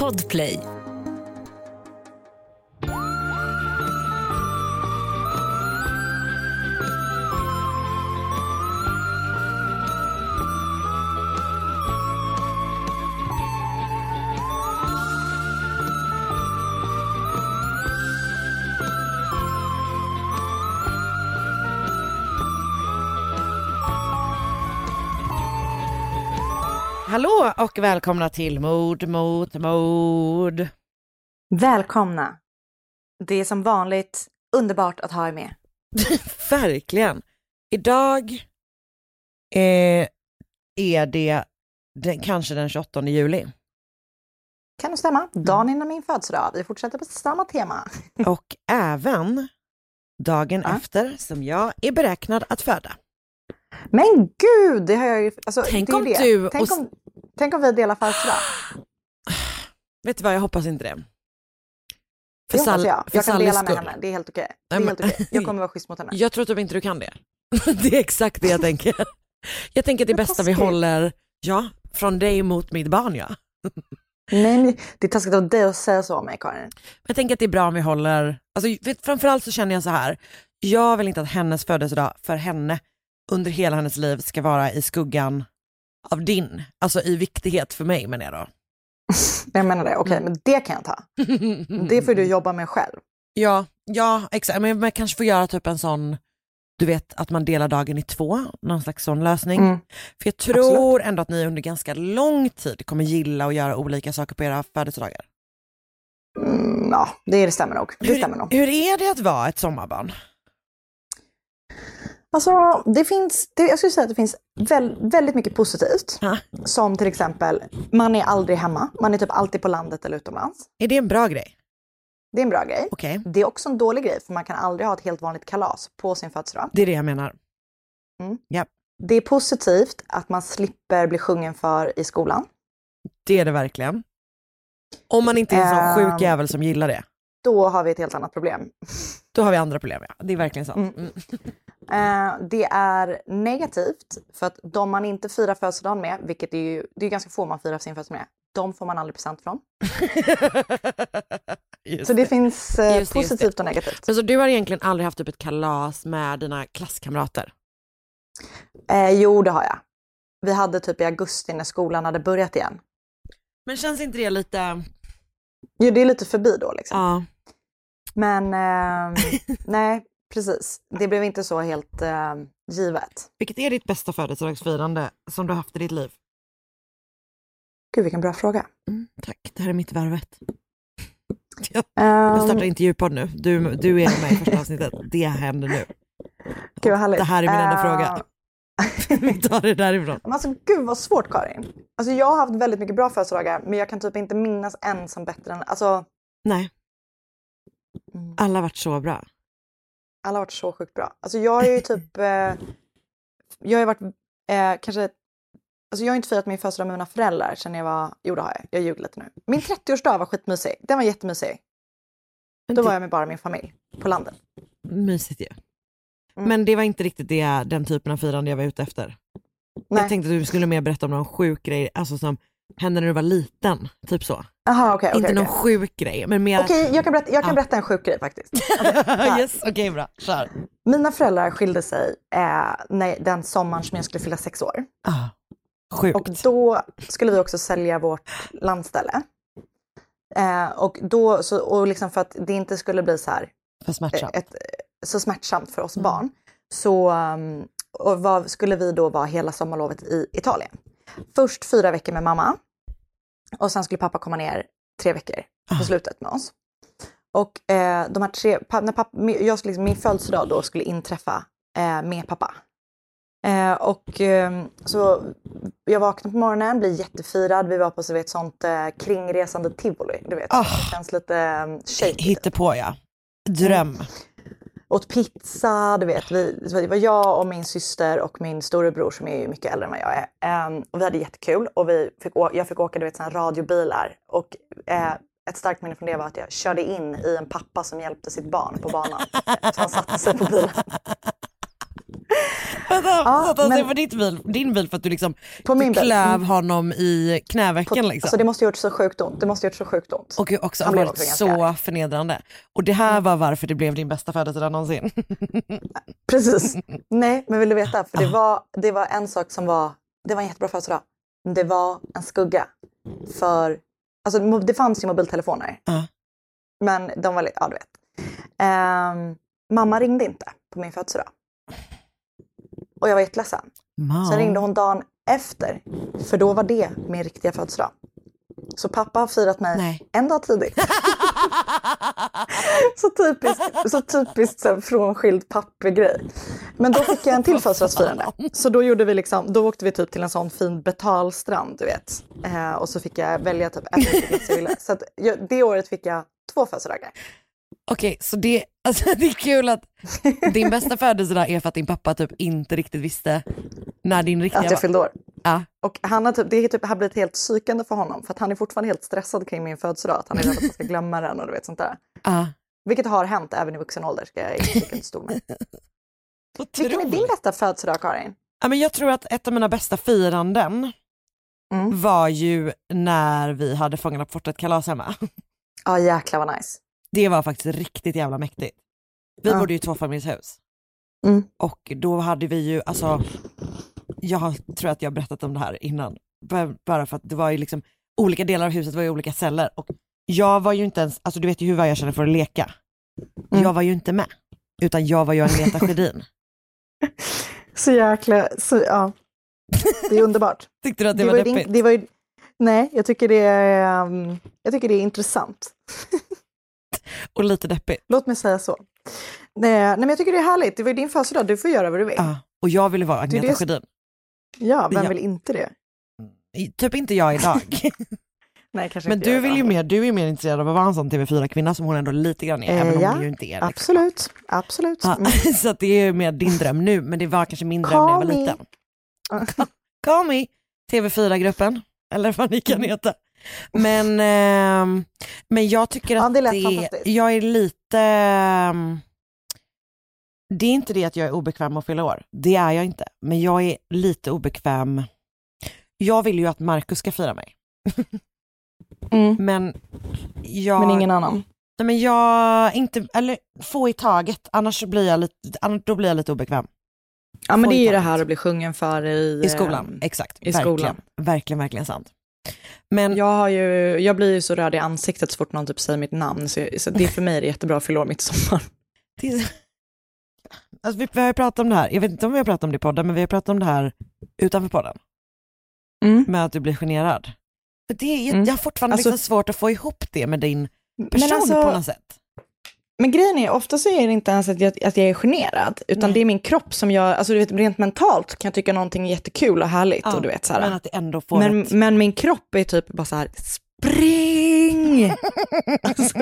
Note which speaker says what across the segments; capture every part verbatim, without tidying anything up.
Speaker 1: Podplay.
Speaker 2: Hallå och välkomna till Mord mot mord.
Speaker 3: Välkomna. Det är som vanligt underbart att ha er med.
Speaker 2: Verkligen. Idag eh, är det den, kanske den tjugoåttonde juli.
Speaker 3: Kan det stämma? Dagen innan min födelsedag. Vi fortsätter på samma tema.
Speaker 2: Och även dagen
Speaker 3: Ja.
Speaker 2: efter som jag är beräknad att föda.
Speaker 3: Men gud, det har jag ju... Alltså,
Speaker 2: Tänk
Speaker 3: det är
Speaker 2: om
Speaker 3: det.
Speaker 2: du...
Speaker 3: Tänk,
Speaker 2: och...
Speaker 3: om, tänk om vi delar födelsedag.
Speaker 2: Vet du vad, jag hoppas inte det.
Speaker 3: Det hoppas
Speaker 2: Sall-
Speaker 3: jag. Jag kan
Speaker 2: Sallys
Speaker 3: dela med
Speaker 2: skull.
Speaker 3: henne. Det är helt okej. Det är
Speaker 2: Nej,
Speaker 3: helt
Speaker 2: men-
Speaker 3: okej. Jag kommer vara schysst mot henne.
Speaker 2: Jag tror typ inte du kan det. Det är exakt det jag tänker. Jag tänker att det
Speaker 3: Men
Speaker 2: bästa vi
Speaker 3: taskigt.
Speaker 2: håller, ja, från dig mot mitt barn, ja.
Speaker 3: Nej, men det är taskigt av dig att säga så om mig, Karin.
Speaker 2: Jag tänker att det är bra om vi håller, alltså vet, framförallt så känner jag så här, jag vill inte att hennes födelsedag för henne under hela hennes liv ska vara i skuggan av din, alltså i viktighet för mig, men jag då.
Speaker 3: Jag menar det, okej, men det kan jag ta. Det får du jobba med själv.
Speaker 2: Ja, ja, exakt, men man kanske får göra typ en sån, du vet, att man delar dagen i två, någon slags sån lösning.
Speaker 3: Mm.
Speaker 2: För jag tror ändå att ni under ganska lång tid kommer gilla att göra olika saker på era födelsedagar.
Speaker 3: Mm, ja, det, det stämmer nog. Det
Speaker 2: Hur,
Speaker 3: stämmer nog.
Speaker 2: hur är det att vara ett sommarbarn?
Speaker 3: Alltså, det finns, det, jag skulle säga att det finns väl, väldigt mycket positivt.
Speaker 2: Ha?
Speaker 3: Som till exempel, man är aldrig hemma. Man är typ alltid på landet eller utomlands.
Speaker 2: Är det en bra grej?
Speaker 3: Det är en bra grej.
Speaker 2: Okej,
Speaker 3: Det är också en dålig grej, för man kan aldrig ha ett helt vanligt kalas på sin födelsedag.
Speaker 2: det är det jag menar.
Speaker 3: Det är positivt att man slipper bli sjungen för i skolan.
Speaker 2: Det är det verkligen. Om man inte är en sån
Speaker 3: Ehm.
Speaker 2: sjuk jävel som gillar det.
Speaker 3: Då har vi ett helt annat problem.
Speaker 2: Då har vi andra problem, ja. Det är verkligen så.
Speaker 3: Mm.
Speaker 2: Mm.
Speaker 3: Eh, det är negativt, för att de man inte firar födelsedagen med, vilket är ju, det är ganska få man firar sin födelsedag med, de får man aldrig present från.
Speaker 2: Just
Speaker 3: Så det finns eh,
Speaker 2: Just det, just
Speaker 3: positivt och negativt.
Speaker 2: Men så du har egentligen aldrig haft typ ett kalas med dina klasskamrater?
Speaker 3: Eh, jo, det har jag. Vi hade typ i augusti när skolan hade börjat igen.
Speaker 2: Men känns inte det lite...
Speaker 3: Jo, det är lite förbi då liksom.
Speaker 2: Ja.
Speaker 3: Men eh, nej, precis. Det blev inte så helt eh, givet.
Speaker 2: Vilket är ditt bästa födelsedagsfirande som du har haft i ditt liv?
Speaker 3: Gud, vilken bra fråga.
Speaker 2: Mm, tack, det här är mitt värvet. Jag, jag
Speaker 3: Um,
Speaker 2: startar intervjupodd nu. Du, du är med i första avsnittet. Det händer nu.
Speaker 3: Gud, vad härligt.
Speaker 2: Det här är min enda
Speaker 3: Eh,
Speaker 2: fråga. Vi tar det därifrån.
Speaker 3: Men alltså, gud vad svårt, Karin. Alltså, jag har haft väldigt mycket bra födelsedagar, men jag kan typ inte minnas en som bättre än... Alltså,
Speaker 2: Nej,
Speaker 3: mm,
Speaker 2: alla har varit så bra.
Speaker 3: alla har varit så sjukt bra. Alltså, jag har ju typ... Eh, jag har ju varit eh, kanske... Alltså, jag har inte firat min födelsedag med mina föräldrar sen jag var... Jo, det har jag. Jag ljuger lite nu. Min trettioårsdag var skitmysig. Den var jättemysig. Då var jag med bara min familj på landet.
Speaker 2: Mysigt ju.
Speaker 3: Mm.
Speaker 2: Men det var inte riktigt det, den typen av firande jag var ute efter.
Speaker 3: Nej.
Speaker 2: Jag tänkte att du skulle mer berätta om någon sjuk grej, alltså som hände när du var liten, typ så.
Speaker 3: Aha, okej,
Speaker 2: Inte
Speaker 3: okej,
Speaker 2: någon
Speaker 3: okej.
Speaker 2: sjuk grej, men mer...
Speaker 3: Okej, jag kan, berätta, jag kan
Speaker 2: Ja.
Speaker 3: berätta en sjuk grej faktiskt. Okej, här.
Speaker 2: Yes, okej, okay, bra. Kör.
Speaker 3: Mina föräldrar skilde sig eh, när, den sommaren som jag skulle fylla sex år.
Speaker 2: Ah, sjukt.
Speaker 3: Och då skulle vi också sälja vårt landställe. Eh, och då, så, och liksom för att det inte skulle bli så här
Speaker 2: För smärtsamt.
Speaker 3: ett, så smärtsamt för oss
Speaker 2: Mm.
Speaker 3: barn, så um, och vad, skulle vi då vara hela sommarlovet i Italien. Först fyra veckor med mamma. Och sen skulle pappa komma ner tre veckor på
Speaker 2: Ah.
Speaker 3: slutet med oss. Och eh, de här tre, pa, när pappa, jag skulle, liksom, min födelsedag då skulle inträffa eh, med pappa. Eh, och eh, så jag vaknade på morgonen, blev jättefirad. Vi var på så vet, sånt eh, kringresande tivoli, du vet.
Speaker 2: Ah.
Speaker 3: Det känns lite eh, shaky.
Speaker 2: Hittepå, ja. Dröm.
Speaker 3: Mm. Åt pizza, du vet. Vi, det var jag och min syster och min storebror som är mycket äldre än vad jag är. Um, och vi hade jättekul. Och vi fick å- jag fick åka, du vet, såna radiobilar. Och eh, ett starkt minne från det var att jag körde in i en pappa som hjälpte sitt barn på banan. Så han satte sig på bilen.
Speaker 2: Vänta,
Speaker 3: Ja,
Speaker 2: satt han
Speaker 3: men-
Speaker 2: sig på ditt bil, din bil för att du liksom
Speaker 3: På min
Speaker 2: du
Speaker 3: bil.
Speaker 2: klöv
Speaker 3: Mm.
Speaker 2: honom i knävecken
Speaker 3: På,
Speaker 2: liksom.
Speaker 3: alltså det måste ha gjort så sjukt ont. Det måste ha gjort så sjukt ont.
Speaker 2: Och också
Speaker 3: Han
Speaker 2: har
Speaker 3: blev
Speaker 2: varit
Speaker 3: också ganska
Speaker 2: så
Speaker 3: arg.
Speaker 2: förnedrande. Och det här var varför det blev din bästa födelsedag någonsin.
Speaker 3: Precis. Nej, men vill du veta? För det
Speaker 2: Ah.
Speaker 3: var, det var en sak som var, det var en jättebra födelsedag. Det var en skugga. För, alltså mo- det fanns ju mobiltelefoner.
Speaker 2: Ja.
Speaker 3: Men de var lite, ja du vet. Ehm, mamma ringde inte på min födelsedag. Och jag var jätteledsen.
Speaker 2: Mam.
Speaker 3: Sen ringde hon dagen efter. För då var det min riktiga födelsedag. Så pappa har firat mig
Speaker 2: Nej.
Speaker 3: en dag tidigt. Så typiskt, så typiskt så här, frånskild pappegrej. Men då fick jag en till födelsedagsfirande. Så då gjorde vi liksom, då åkte vi typ till en sån fin betalstrand, du vet. Eh, och så fick jag välja typ en vilket glass jag ville. Så att jag, det året fick jag två födelsedagar.
Speaker 2: Okej, så det, alltså, det är kul att din bästa födelsedag är för att din pappa typ inte riktigt visste när din riktiga
Speaker 3: Att jag
Speaker 2: var.
Speaker 3: fyllde år.
Speaker 2: Ja.
Speaker 3: Och han har typ, det är typ, har blivit helt psykande för honom. För att han är fortfarande helt stressad kring min födelsedag. Att han är rädd att han ska glömma den och du vet sånt där.
Speaker 2: Ja.
Speaker 3: Vilket har hänt även i vuxen ålder, ska jag inte stå med. Vilken är din
Speaker 2: Otroligt.
Speaker 3: bästa födelsedag, Karin?
Speaker 2: Ja, men jag tror att ett av mina bästa firanden
Speaker 3: Mm.
Speaker 2: var ju när vi hade Fångarna på fortet kalas hemma.
Speaker 3: Ja, jäklar vad nice.
Speaker 2: Det var faktiskt riktigt jävla mäktigt. Vi
Speaker 3: Ja.
Speaker 2: bodde ju i tvåfamiljshus.
Speaker 3: Mm.
Speaker 2: Och då hade vi ju, alltså, jag tror att jag har berättat om det här innan. B- Bara för att det var ju liksom, olika delar av huset var ju olika celler. Och jag var ju inte ens, alltså du vet ju hur jag känner för att leka.
Speaker 3: Mm.
Speaker 2: Jag var ju inte med. Utan jag var ju Agneta Sjödin.
Speaker 3: Så jäkla, så, ja. Det är underbart.
Speaker 2: Tyckte du att det,
Speaker 3: Det
Speaker 2: var
Speaker 3: var ju
Speaker 2: deppigt?
Speaker 3: din, det var ju, nej, jag tycker det är, um, jag tycker det är intressant.
Speaker 2: Och lite deppigt.
Speaker 3: Låt mig säga så. Nej, nej, men jag tycker det är härligt. Det var ju din födelsedag, du får göra vad du vill.
Speaker 2: Ja. Och jag ville vara
Speaker 3: Det är
Speaker 2: Agneta
Speaker 3: det-
Speaker 2: Sjödin.
Speaker 3: Ja, vem
Speaker 2: Ja.
Speaker 3: vill inte det?
Speaker 2: I- Typ inte jag idag.
Speaker 3: Nej, kanske
Speaker 2: Men
Speaker 3: inte
Speaker 2: du
Speaker 3: jag
Speaker 2: vill
Speaker 3: då.
Speaker 2: ju mer, du är mer intresserad av att vara en sån T V fyra-kvinna som hon ändå lite grann är,
Speaker 3: Eh,
Speaker 2: även om
Speaker 3: ja,
Speaker 2: du ju inte är. Liksom.
Speaker 3: Absolut, absolut.
Speaker 2: Ja,
Speaker 3: Mm.
Speaker 2: så att det är ju mer din dröm nu, men det var kanske min dröm när jag var
Speaker 3: Call me.
Speaker 2: liten. Call me, T V fyra-gruppen, eller vad ni kan
Speaker 3: Mm.
Speaker 2: heta. Men, ehm, men jag tycker att
Speaker 3: Ja, det lät
Speaker 2: det,
Speaker 3: fantastiskt.
Speaker 2: jag är lite, ehm, det är inte det att jag är obekväm att fylla år, det är jag inte, men jag är lite obekväm. Jag vill ju att Marcus ska fira mig,
Speaker 3: Mm.
Speaker 2: men jag,
Speaker 3: Men ingen annan.
Speaker 2: nej, men jag inte, eller få i taget, annars så blir jag lite, annars, då blir jag lite obekväm.
Speaker 3: Ja, men
Speaker 2: Får
Speaker 3: det är
Speaker 2: i
Speaker 3: ju det
Speaker 2: taget.
Speaker 3: här att bli sjungen för i,
Speaker 2: I skolan,
Speaker 3: eh,
Speaker 2: exakt.
Speaker 3: i
Speaker 2: verkligen,
Speaker 3: skolan.
Speaker 2: verkligen, verkligen sant. Men
Speaker 3: Jag, har ju, jag blir ju så röd i ansiktet så fort någon typ säger mitt namn. Så, så det är för mig är det jättebra att fylla år mitt i sommar.
Speaker 2: det är, alltså, vi, vi har ju pratat om det här, jag vet inte om vi har pratat om det i podden, men vi har pratat om det här utanför podden,
Speaker 3: Mm.
Speaker 2: med att du blir generad. För det är,
Speaker 3: Mm.
Speaker 2: jag har fortfarande
Speaker 3: Alltså-
Speaker 2: liksom svårt att få ihop det med din person
Speaker 3: Men, alltså,
Speaker 2: på något sätt.
Speaker 3: men grejen är, ofta så är det inte ens att jag, att jag är generad, utan
Speaker 2: Nej.
Speaker 3: det är min kropp som jag, alltså du vet, rent mentalt kan jag tycka någonting är jättekul och härligt.
Speaker 2: Ja,
Speaker 3: och du vet, så här.
Speaker 2: men att det ändå får
Speaker 3: Men,
Speaker 2: ett...
Speaker 3: men min kropp är typ bara så här, spring! Alltså,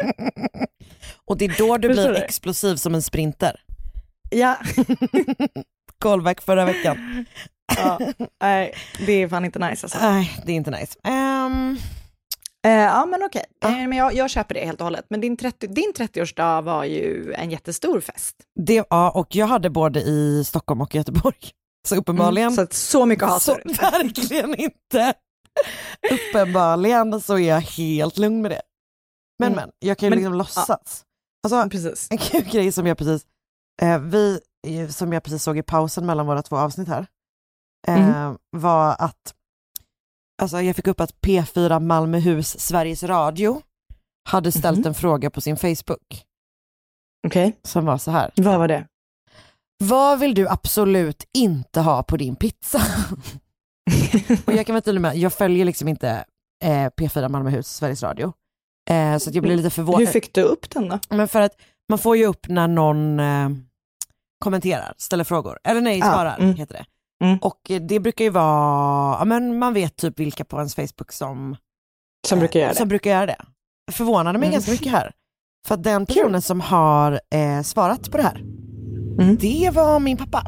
Speaker 2: Och det är då du
Speaker 3: Förstår
Speaker 2: blir
Speaker 3: du?
Speaker 2: explosiv som en sprinter.
Speaker 3: ja.
Speaker 2: Callback förra veckan.
Speaker 3: ja. Nej, det är fan inte nice alltså.
Speaker 2: Nej, det är inte nice. Ehm,
Speaker 3: Eh, ja, men okej.
Speaker 2: Ja.
Speaker 3: Eh, men jag, jag köper det helt och hållet. Men din, trettio, din trettioårsdag var ju en jättestor fest.
Speaker 2: det, ja, och jag hade både i Stockholm och Göteborg. Så uppenbarligen...
Speaker 3: Mm, så, att så mycket hat
Speaker 2: Så
Speaker 3: har du.
Speaker 2: verkligen inte. Uppenbarligen så är jag helt lugn med det. Men
Speaker 3: Mm.
Speaker 2: men, jag kan ju
Speaker 3: Men-
Speaker 2: liksom låtsas. Alltså
Speaker 3: Precis.
Speaker 2: en kul grej som jag precis, eh, vi, eh, som jag precis såg i pausen mellan våra två avsnitt här, eh,
Speaker 3: Mm.
Speaker 2: var att alltså jag fick upp att P fyra Malmöhus Sveriges Radio hade ställt
Speaker 3: Mhm.
Speaker 2: en fråga på sin Facebook
Speaker 3: Okej,
Speaker 2: som var så här:
Speaker 3: vad var det?
Speaker 2: vad vill du absolut inte ha på din pizza? Och jag kan vara tydlig med, jag följer liksom inte eh, P fyra Malmöhus Sveriges Radio. Eh, så att jag blir lite förvånad.
Speaker 3: Hur fick du upp den då?
Speaker 2: Men för att man får ju upp när någon eh, kommenterar, ställer frågor. Eller nej,
Speaker 3: Ah,
Speaker 2: svarar
Speaker 3: mm.
Speaker 2: heter det.
Speaker 3: Mm.
Speaker 2: Och eh, det brukar ju vara, ja, men man vet typ vilka på ens Facebook som,
Speaker 3: Som brukar göra det?
Speaker 2: som brukar göra det. Förvånade mig
Speaker 3: Mm.
Speaker 2: ganska mycket här. För att den personen som har eh, svarat på det här,
Speaker 3: Mm.
Speaker 2: det var min pappa.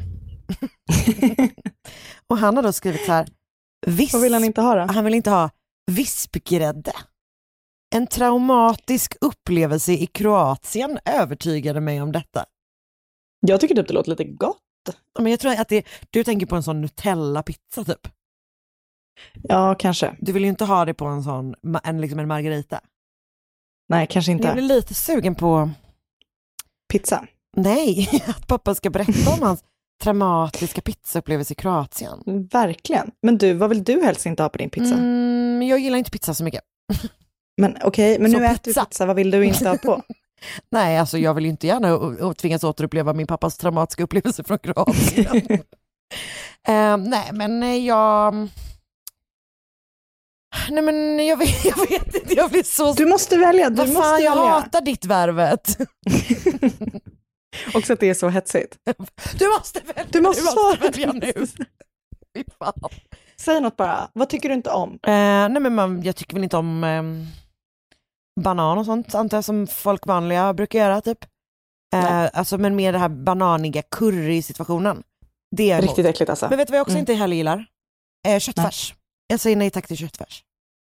Speaker 2: Och han har då skrivit så här: Visp,
Speaker 3: Vad vill han inte ha då?
Speaker 2: han vill inte ha vispgrädde. En traumatisk upplevelse i Kroatien övertygade mig om detta.
Speaker 3: Jag tycker typ det låter lite gott.
Speaker 2: Men jag tror att det, du tänker på en sån Nutella-pizza typ.
Speaker 3: Ja, kanske.
Speaker 2: Du vill ju inte ha det på en sån, en, liksom en margarita.
Speaker 3: Nej, kanske inte.
Speaker 2: Jag blir lite sugen på...
Speaker 3: Pizza?
Speaker 2: Nej, att pappa ska berätta om hans traumatiska pizzaupplevelse i Kroatien.
Speaker 3: Verkligen. Men du, vad vill du helst inte ha på din pizza?
Speaker 2: Mm, jag gillar inte pizza så mycket.
Speaker 3: Men okej, okay, men
Speaker 2: så
Speaker 3: nu
Speaker 2: pizza.
Speaker 3: äter vi pizza. Vad vill du inte ha på?
Speaker 2: Nej, alltså jag vill ju inte gärna och, och tvingas återuppleva min pappas traumatiska upplevelse från Kroatien. uh, nej, men jag... Nej, men jag vet, jag vet inte, jag blir så...
Speaker 3: Du måste välja, du
Speaker 2: Vad
Speaker 3: måste
Speaker 2: fan, jag
Speaker 3: välja.
Speaker 2: hatar ditt värvet.
Speaker 3: Också att det är så hetsigt.
Speaker 2: Du måste välja,
Speaker 3: du måste,
Speaker 2: du måste välja nu. Fy fan.
Speaker 3: Säg något bara, vad tycker du inte om?
Speaker 2: Uh, nej, men man, jag tycker väl inte om um, banan och sånt, antar jag, som folk vanliga brukar göra typ. Uh, alltså, men mer det här bananiga curry-situationen. Det är
Speaker 3: riktigt äckligt alltså.
Speaker 2: Men vet du vad jag också
Speaker 3: mm.
Speaker 2: inte heller gillar? Uh, köttfärs. Nej. Jag säger nej tack till köttfärs.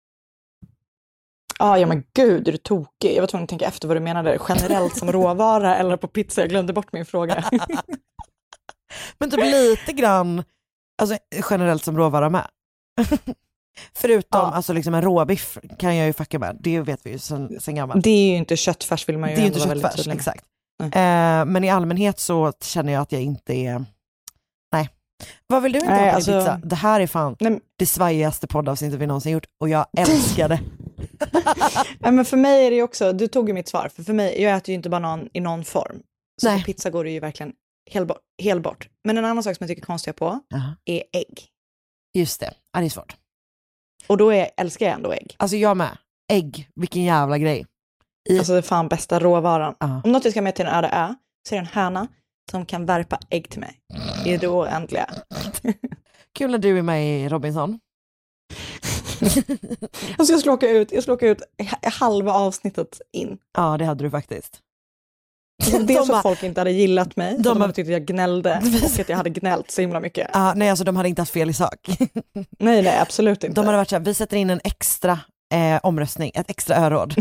Speaker 3: Ah, ja men gud, är du tokig? Jag var tvungen att tänka efter vad du menade. Generellt som råvara eller på pizza. Jag glömde bort min fråga.
Speaker 2: Men typ lite grann, alltså generellt som råvara med. Förutom ja. alltså liksom en råbiff kan jag ju fucka med. Det vet vi ju sen, sen gammalt.
Speaker 3: Det är ju inte köttfärs, vill man ju.
Speaker 2: Det är ju inte köttfärs, exakt. Mm. Eh, men i allmänhet så känner jag att jag inte är... Nej. Vad vill du inte nej, ha på alltså... pizza? Det här är fan nej. det svajigaste poddavsnittet vi någonsin gjort. Och jag älskar det.
Speaker 3: Nej, men för mig är det ju också, du tog ju mitt svar. För, för mig, jag äter ju inte banan i någon form. Så nej. På pizza går det ju verkligen hel bort, hel bort. Men en annan sak som jag tycker är konstigt på uh-huh. är ägg.
Speaker 2: Just det, ja, det är svårt.
Speaker 3: Och då är, älskar jag ändå ägg.
Speaker 2: Alltså jag med. Ägg, vilken jävla grej.
Speaker 3: I... Alltså det är fan bästa råvaran. Uh-huh. Om något jag ska med till en öde ö så är det en höna som kan värpa ägg till mig. Det är det oändliga.
Speaker 2: Kul när du är med i Robinson.
Speaker 3: Alltså jag skulle åka ut, jag skulle åka ut halva avsnittet in.
Speaker 2: Ja, det hade du faktiskt.
Speaker 3: Det är så att folk inte hade gillat mig. De, de hade tyckt att jag gnällde och att jag hade gnällt så himla mycket.
Speaker 2: Ah, nej, alltså de hade inte haft fel i sak.
Speaker 3: Nej, nej, absolut inte.
Speaker 2: De hade varit så här, vi sätter in en extra eh, omröstning, ett extra öråd.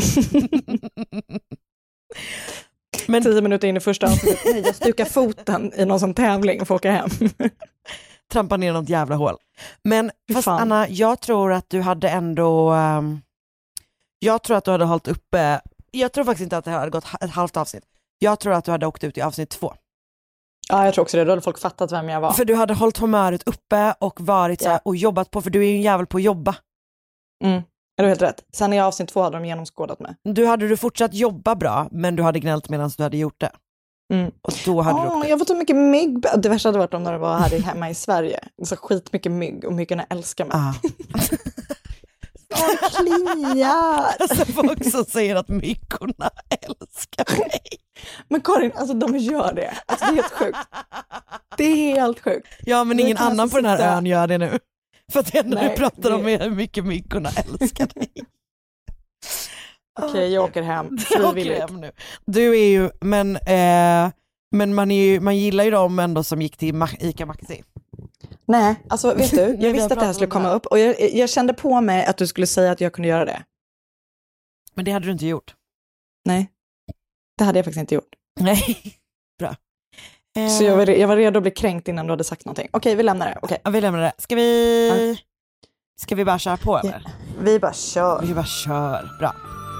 Speaker 3: Men tio minuter in i första avsnittet, nej, jag stukar foten i någon sån tävling och får åka hem.
Speaker 2: Trampa ner något jävla hål. Men fast fan. Anna, jag tror att du hade ändå um, jag tror att du hade hållit uppe, jag tror faktiskt inte att det hade gått ett halvt avsnitt. Jag tror att du hade åkt ut i avsnitt två.
Speaker 3: Ja, jag tror också det. Då hade folk fattat vem jag var.
Speaker 2: För du hade hållit humöret uppe och varit så här, och jobbat på, för du är ju en jävel på att jobba.
Speaker 3: Mm, är du helt rätt. Sen i avsnitt två hade de genomskådat mig.
Speaker 2: Du hade du fortsatt jobba bra, men du hade gnällt medan du hade gjort det.
Speaker 3: Mm.
Speaker 2: Och då hade
Speaker 3: oh,
Speaker 2: du
Speaker 3: jag har fått så mycket mygg. Det värsta hade varit om när det var här hemma i Sverige. Så skitmycket mygg och myggorna älskar mig.
Speaker 2: Ah.
Speaker 3: Åh, kliar!
Speaker 2: Alltså folk som säger att myggorna älskar mig.
Speaker 3: Men Karin, alltså de gör det. Alltså det är helt sjukt. Det är helt sjukt.
Speaker 2: Ja, men ingen annan på
Speaker 3: sitta...
Speaker 2: den här ön gör det nu. För att det enda du pratar
Speaker 3: det...
Speaker 2: om är hur mycket myggorna älskar dig.
Speaker 3: Okej, okay, jag åker hem. Frivilligt.
Speaker 2: Jag åker hem nu. Du är ju, men, eh, men man, är ju, man gillar ju dem ändå som gick till Ma- Ica Maxi.
Speaker 3: Nej, alltså vet du, jag visste att det här skulle komma upp och jag, jag kände på mig att du skulle säga att jag kunde göra det.
Speaker 2: Men det hade du inte gjort.
Speaker 3: Nej, det hade jag faktiskt inte gjort.
Speaker 2: Nej, bra.
Speaker 3: Så jag var, jag var redo att bli kränkt innan du hade sagt någonting. Okej, vi lämnar det. Okej.
Speaker 2: Ja, vi lämnar det. Ska vi, ska vi bara köra på eller?
Speaker 3: Ja, vi bara kör.
Speaker 2: Vi bara kör, bra.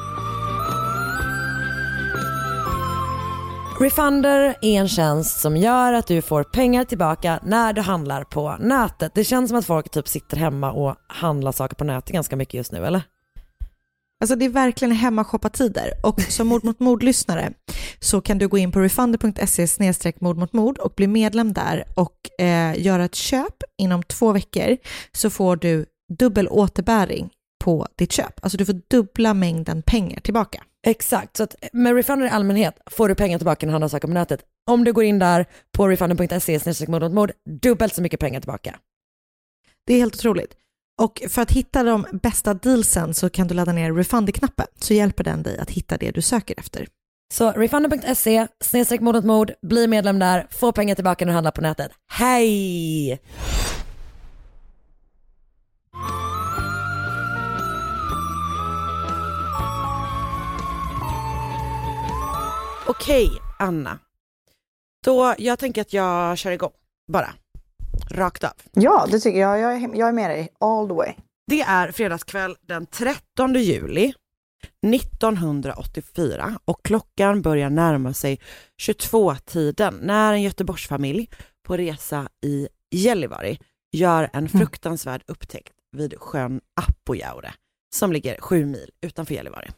Speaker 2: Refunder är en tjänst som gör att du får pengar tillbaka när du handlar på nätet. Det känns som att folk typ sitter hemma och handlar saker på nätet ganska mycket just nu, eller?
Speaker 3: Alltså det är verkligen hemmashoppa-tider och som Mord mot mord-lyssnare så kan du gå in på refunder punkt se snedstreck mord mot mord och bli medlem där och eh, göra ett köp inom två veckor så får du dubbel återbäring på ditt köp. Alltså du får dubbla mängden pengar tillbaka.
Speaker 2: Exakt, så att med Refunder i allmänhet får du pengar tillbaka när du handlar saker på nätet. Om du går in där på refunder punkt se snedstreck mord mot mord, dubbelt så mycket pengar tillbaka.
Speaker 3: Det är helt otroligt. Och för att hitta de bästa dealsen så kan du ladda ner Refunder-knappen så hjälper den dig att hitta det du söker efter.
Speaker 2: Så refunder punkt se snedstreck mord mot mord, bli medlem där, få pengar tillbaka när du handlar på nätet. Hej! Okej, Anna. Då, jag tänker att jag kör igång. bara. Rakt av.
Speaker 3: Ja, det tycker jag. Jag är, jag är med dig all the way.
Speaker 2: Det är fredagskväll den trettonde juli nittonhundraåttiofyra och klockan börjar närma sig tjugotvå-tiden när en Göteborgsfamilj på resa i Gällivare gör en fruktansvärd upptäckt vid sjön Apojaure som ligger sju mil utanför Gällivare.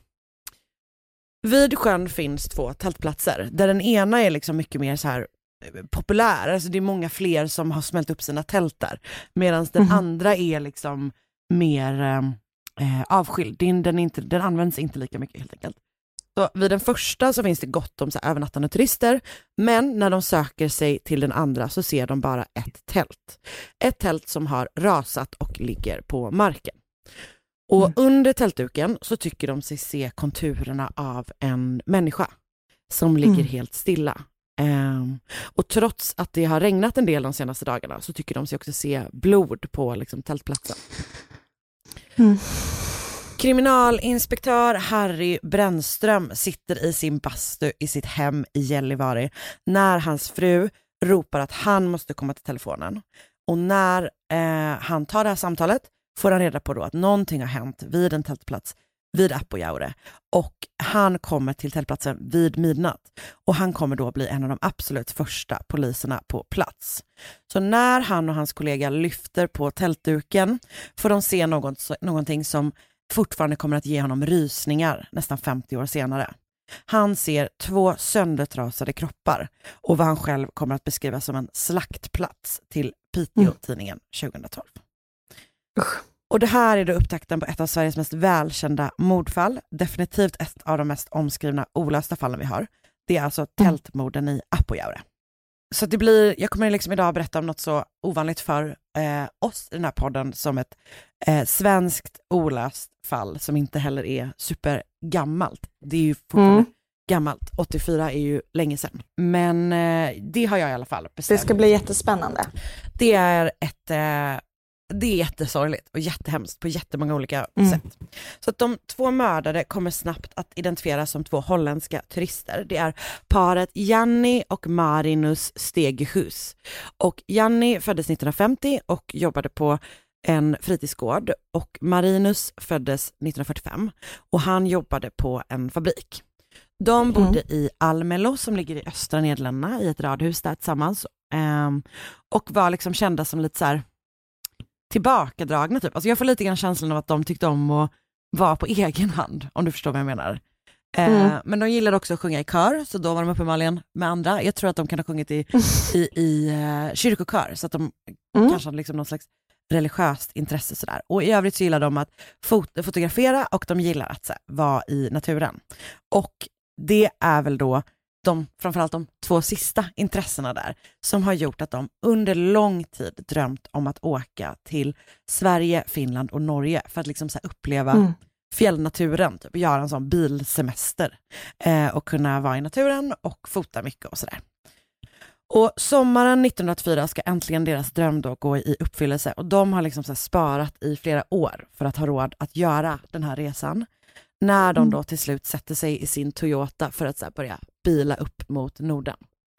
Speaker 2: Vid sjön finns två tältplatser där den ena är liksom mycket mer så här populär, alltså det är många fler som har smält upp sina tält där, medan den mm. andra är liksom mer eh, avskild. Den, den, inte, den används inte lika mycket helt enkelt. Så vid den första så finns det gott om så här övernattande turister, men när de söker sig till den andra så ser de bara ett tält. Ett tält som har rasat och ligger på marken. Och mm. under tältduken så tycker de sig se konturerna av en människa som ligger mm. helt stilla. Um, och trots att det har regnat en del de senaste dagarna så tycker de sig också se blod på liksom, tältplatsen. Mm. Kriminalinspektör Harry Brännström sitter i sin bastu i sitt hem i Gällivare när hans fru ropar att han måste komma till telefonen. Och när eh, han tar det här samtalet får han reda på då att någonting har hänt vid en tältplats vid Apojaure, och han kommer till tältplatsen vid midnatt och han kommer då bli en av de absolut första poliserna på plats. Så när han och hans kollega lyfter på tältduken får de se något, någonting som fortfarande kommer att ge honom rysningar nästan femtio år senare. Han ser två söndertrasade kroppar och vad han själv kommer att beskriva som en slaktplats till Piteå-tidningen tjugohundratolv. Usch. Och det här är då upptakten på ett av Sveriges mest välkända mordfall. Definitivt ett av de mest omskrivna olösta fallen vi har. Det är alltså tältmorden i Apojaure. Så det blir, jag kommer liksom idag berätta om något så ovanligt för eh, oss i den här podden som ett eh, svenskt olöst fall som inte heller är supergammalt. Det är ju fortfarande mm. gammalt. åttiofyra är ju länge sedan. Men eh, det har jag i alla fall bestämt.
Speaker 3: Det ska bli jättespännande.
Speaker 2: Det är ett... Eh, Det är jättesorgligt och jättehemskt på jättemånga olika mm. sätt. Så att de två mördare kommer snabbt att identifieras som två holländska turister. Det är paret Janni och Marinus Stegehus. Och Janni föddes nittonhundrafemtio och jobbade på en fritidsgård. Och Marinus föddes nittonhundrafyrtiofem och han jobbade på en fabrik. De bodde mm. i Almelo som ligger i östra Nederländerna i ett radhus där tillsammans. Um, och var liksom kända som lite så här tillbakadragna typ. Alltså jag får lite grann känslan av att de tyckte om att vara på egen hand, om du förstår vad jag menar. Mm. Eh, men de gillade också att sjunga i kör, så då var de uppenbarligen med andra. Jag tror att de kan ha sjungit i, i, i uh, kyrkokör, så att de mm. kanske hade liksom någon slags religiöst intresse sådär. Och i övrigt så gillar de att fot- fotografera och de gillar att så här, vara i naturen. Och det är väl då de, framförallt de två sista intressena där som har gjort att de under lång tid drömt om att åka till Sverige, Finland och Norge för att liksom så här uppleva mm. fjällnaturen, typ göra en sån bilsemester eh, och kunna vara i naturen och fota mycket och sådär. Och sommaren nittonhundraåttiofyra ska äntligen deras dröm då gå i uppfyllelse och de har liksom så här sparat i flera år för att ha råd att göra den här resan. När de då till slut sätter sig i sin Toyota för att så här börja bila upp mot Norden.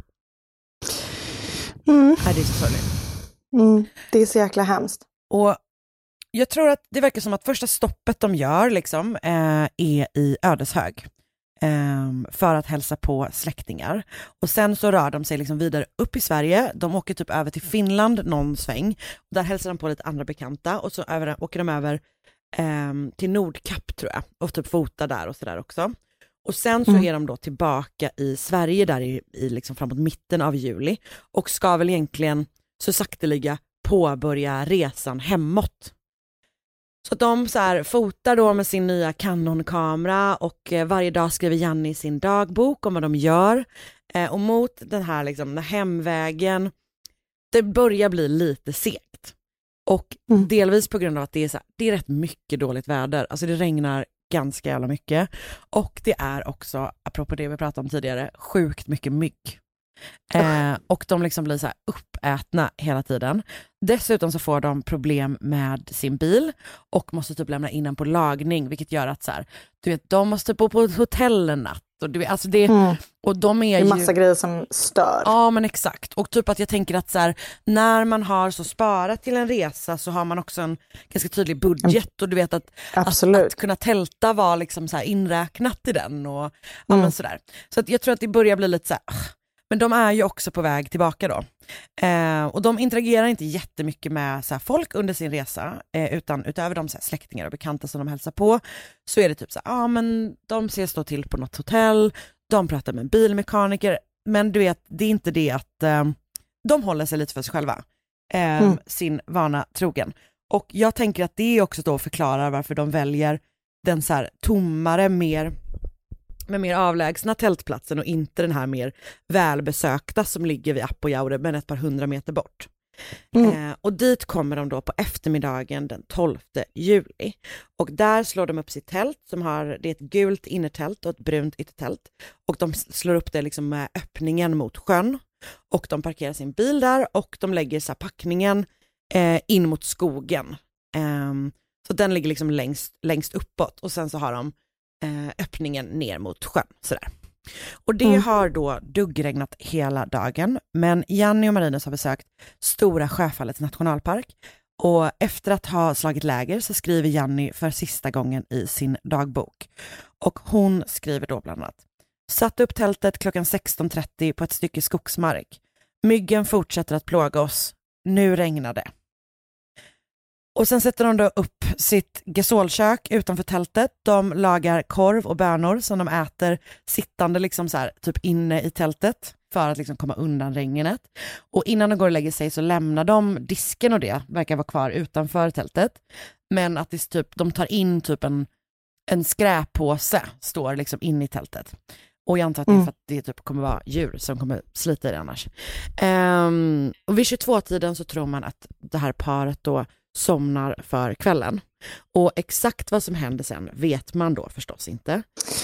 Speaker 3: Mm.
Speaker 2: Är det så sorgligt?
Speaker 3: Mm. Det är så jäkla hemskt.
Speaker 2: Och jag tror att det verkar som att första stoppet de gör liksom, eh, är i Ödeshög. Eh, för att hälsa på släktingar. Och sen så rör de sig liksom vidare upp i Sverige. De åker typ över till Finland någon sväng. Där hälsar de på lite andra bekanta. Och så över, åker de över Um, till Nordkapp tror jag och typ fota där och sådär också. Och sen så mm. är de då tillbaka i Sverige där i, i liksom framåt mitten av juli och ska väl egentligen så sakteliga påbörja resan hemåt. Så att de så här fotar då med sin nya Canon-kamera och eh, varje dag skriver Janni i sin dagbok om vad de gör. Eh, och mot den här liksom, den här hemvägen, det börjar bli lite segt. Och mm. delvis på grund av att det är, så här, det är rätt mycket dåligt väder. Alltså det regnar ganska jävla mycket. Och det är också, apropå det vi pratade om tidigare, sjukt mycket mygg. Eh, och de liksom blir så här uppätna hela tiden. Dessutom så får de problem med sin bil och måste typ lämna in den på lagning, vilket gör att så här, du vet, de måste bo på ett hotell en natt. Och, du vet, alltså det, mm. och de är
Speaker 3: det är
Speaker 2: ju...
Speaker 3: massa grejer som stör.
Speaker 2: Ja, men exakt. Och typ att jag tänker att så här, när man har så sparat till en resa så har man också en ganska tydlig budget. Och du vet att, att, att kunna tälta var liksom så här inräknat i den. Och, ja,
Speaker 3: mm.
Speaker 2: men så där. Så att jag tror att det börjar bli lite så här... Men de är ju också på väg tillbaka då. Eh, och de interagerar inte jättemycket med så här, folk under sin resa. Eh, utan utöver de så här, släktingar och bekanta som de hälsar på. Så är det typ så här, ja men de ses då till på något hotell. De pratar med en bilmekaniker. Men du vet, det är inte det att eh, de håller sig lite för sig själva. Eh, mm. Sin vana trogen. Och jag tänker att det också då förklarar varför de väljer den så här tommare, mer... med mer avlägsna tältplatsen och inte den här mer välbesökta som ligger vid Apojaure men ett par hundra meter bort. Mm. Eh, och dit kommer de då på eftermiddagen den tolfte juli. Och där slår de upp sitt tält som har, det är ett gult innertält och ett brunt yttertält. Och de slår upp det liksom med öppningen mot sjön. Och de parkerar sin bil där och de lägger så här packningen eh, in mot skogen. Eh, så den ligger liksom längst, längst uppåt och sen så har de öppningen ner mot sjön. Sådär. Och det mm. har då duggregnat hela dagen, men Janni och Marinus har besökt Stora Sjöfallets nationalpark och efter att ha slagit läger så skriver Janni för sista gången i sin dagbok. Och hon skriver då bland annat: satt upp tältet klockan sexton trettio på ett stycke skogsmark. Myggen fortsätter att plåga oss. Nu regnar det. Och sen sätter de då upp sitt gasolkök utanför tältet. De lagar korv och bönor som de äter sittande liksom så här, typ inne i tältet för att liksom komma undan regnet. Och innan de går och lägger sig så lämnar de disken och det verkar vara kvar utanför tältet. Men att det typ, de tar in typ en, en skräppåse står liksom inne i tältet. Och jag antar att det är för att det typ kommer vara djur som kommer slita i det annars. Um, och vid tjugotvå-tiden så tror man att det här paret då somnar för kvällen. Och exakt vad som händer sen vet man då förstås inte.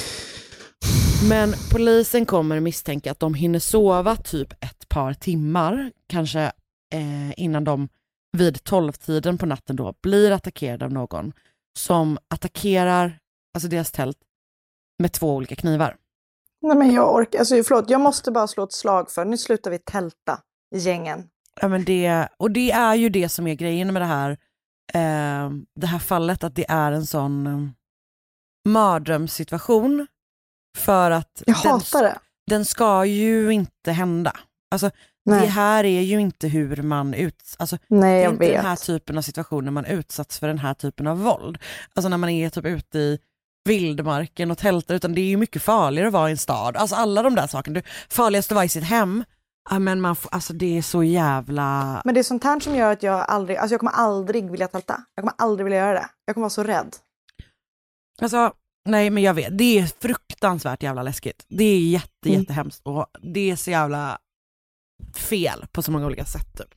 Speaker 2: Men polisen kommer misstänka att de hinner sova typ ett par timmar. Kanske eh, innan de vid tolv-tiden på natten då blir attackerade av någon som attackerar alltså deras tält med två olika knivar.
Speaker 3: Nej men jag orkar, alltså förlåt, jag måste bara slå ett slag för, nu slutar vi tälta i gängen.
Speaker 2: Ja men det, och det är ju det som är grejen med det här eh, det här fallet, att det är en sån eh, mardrömssituation för att
Speaker 3: jag hatar
Speaker 2: den,
Speaker 3: det.
Speaker 2: Den ska ju inte hända. Alltså Nej. Det här är ju inte hur man ut, alltså
Speaker 3: Nej,
Speaker 2: det är
Speaker 3: jag
Speaker 2: inte
Speaker 3: vet.
Speaker 2: den här typen av situationer man utsatts för den här typen av våld. Alltså när man är typ ute i vildmarken och tältar, utan det är ju mycket farligare att vara i en stad. Alltså alla de där sakerna. Du, farligast att vara i sitt hem. Ja, men man får, alltså det är så jävla...
Speaker 3: Men det är sånt här som gör att jag aldrig, alltså jag kommer aldrig vilja tälta. Jag kommer aldrig vilja göra det. Jag kommer vara så rädd.
Speaker 2: Alltså, nej men jag vet. Det är fruktansvärt jävla läskigt. Det är jätte,
Speaker 3: mm.
Speaker 2: jättehemskt och det är så jävla fel på så många olika sätt. Typ.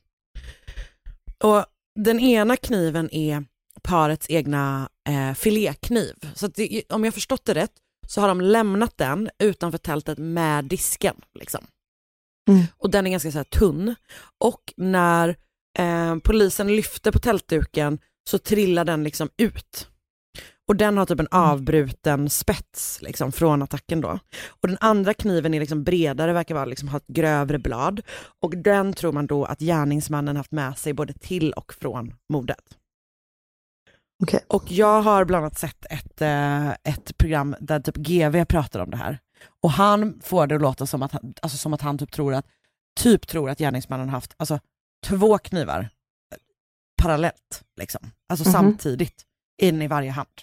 Speaker 2: Och den ena kniven är parets egna eh, filékniv. Så att det, om jag förstått det rätt så har de lämnat den utanför tältet med disken liksom. Mm. Och den är ganska så här tunn. Och när eh, polisen lyfter på tältduken så trillar den liksom ut. Och den har typ en avbruten spets liksom, från attacken då. Och den andra kniven är liksom bredare, verkar vara liksom, ha ett grövre blad. Och den tror man då att gärningsmannen haft med sig både till och från mordet.
Speaker 3: Okay.
Speaker 2: Och jag har bland annat sett ett, eh, ett program där typ G V pratar om det här. Och han får det att låta som att han, alltså som att han typ tror att typ tror att gärningsmannen har haft alltså, två knivar parallellt liksom. Alltså mm-hmm. samtidigt in i varje hand.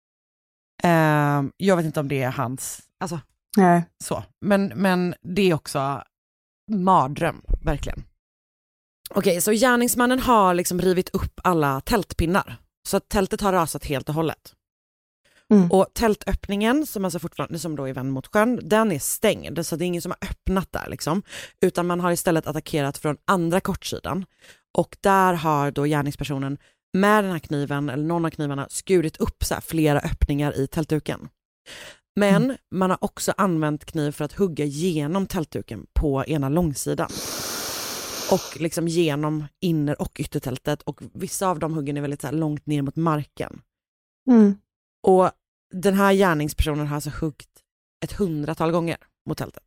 Speaker 2: Uh, jag vet inte om det är hans alltså,
Speaker 3: Nej.
Speaker 2: Så. Men, men det är också mardröm, verkligen. Okej, okay, så gärningsmannen har liksom rivit upp alla tältpinnar. Så att tältet har rasat helt och hållet. Mm. Och tältöppningen som alltså fortfarande som då är vänd mot sjön, den är stängd så det är ingen som har öppnat där liksom, utan man har istället attackerat från andra kortsidan. Och där har då gärningspersonen med den här kniven eller någon av knivarna skurit upp så här flera öppningar i tältduken. Men mm. man har också använt kniv för att hugga genom tältduken på ena långsidan. och liksom genom inner- och yttertältet, och vissa av de huggen är väldigt så här långt ner mot marken.
Speaker 3: Mm.
Speaker 2: Och den här gärningspersonen har alltså huggt ett hundratal gånger mot tältet.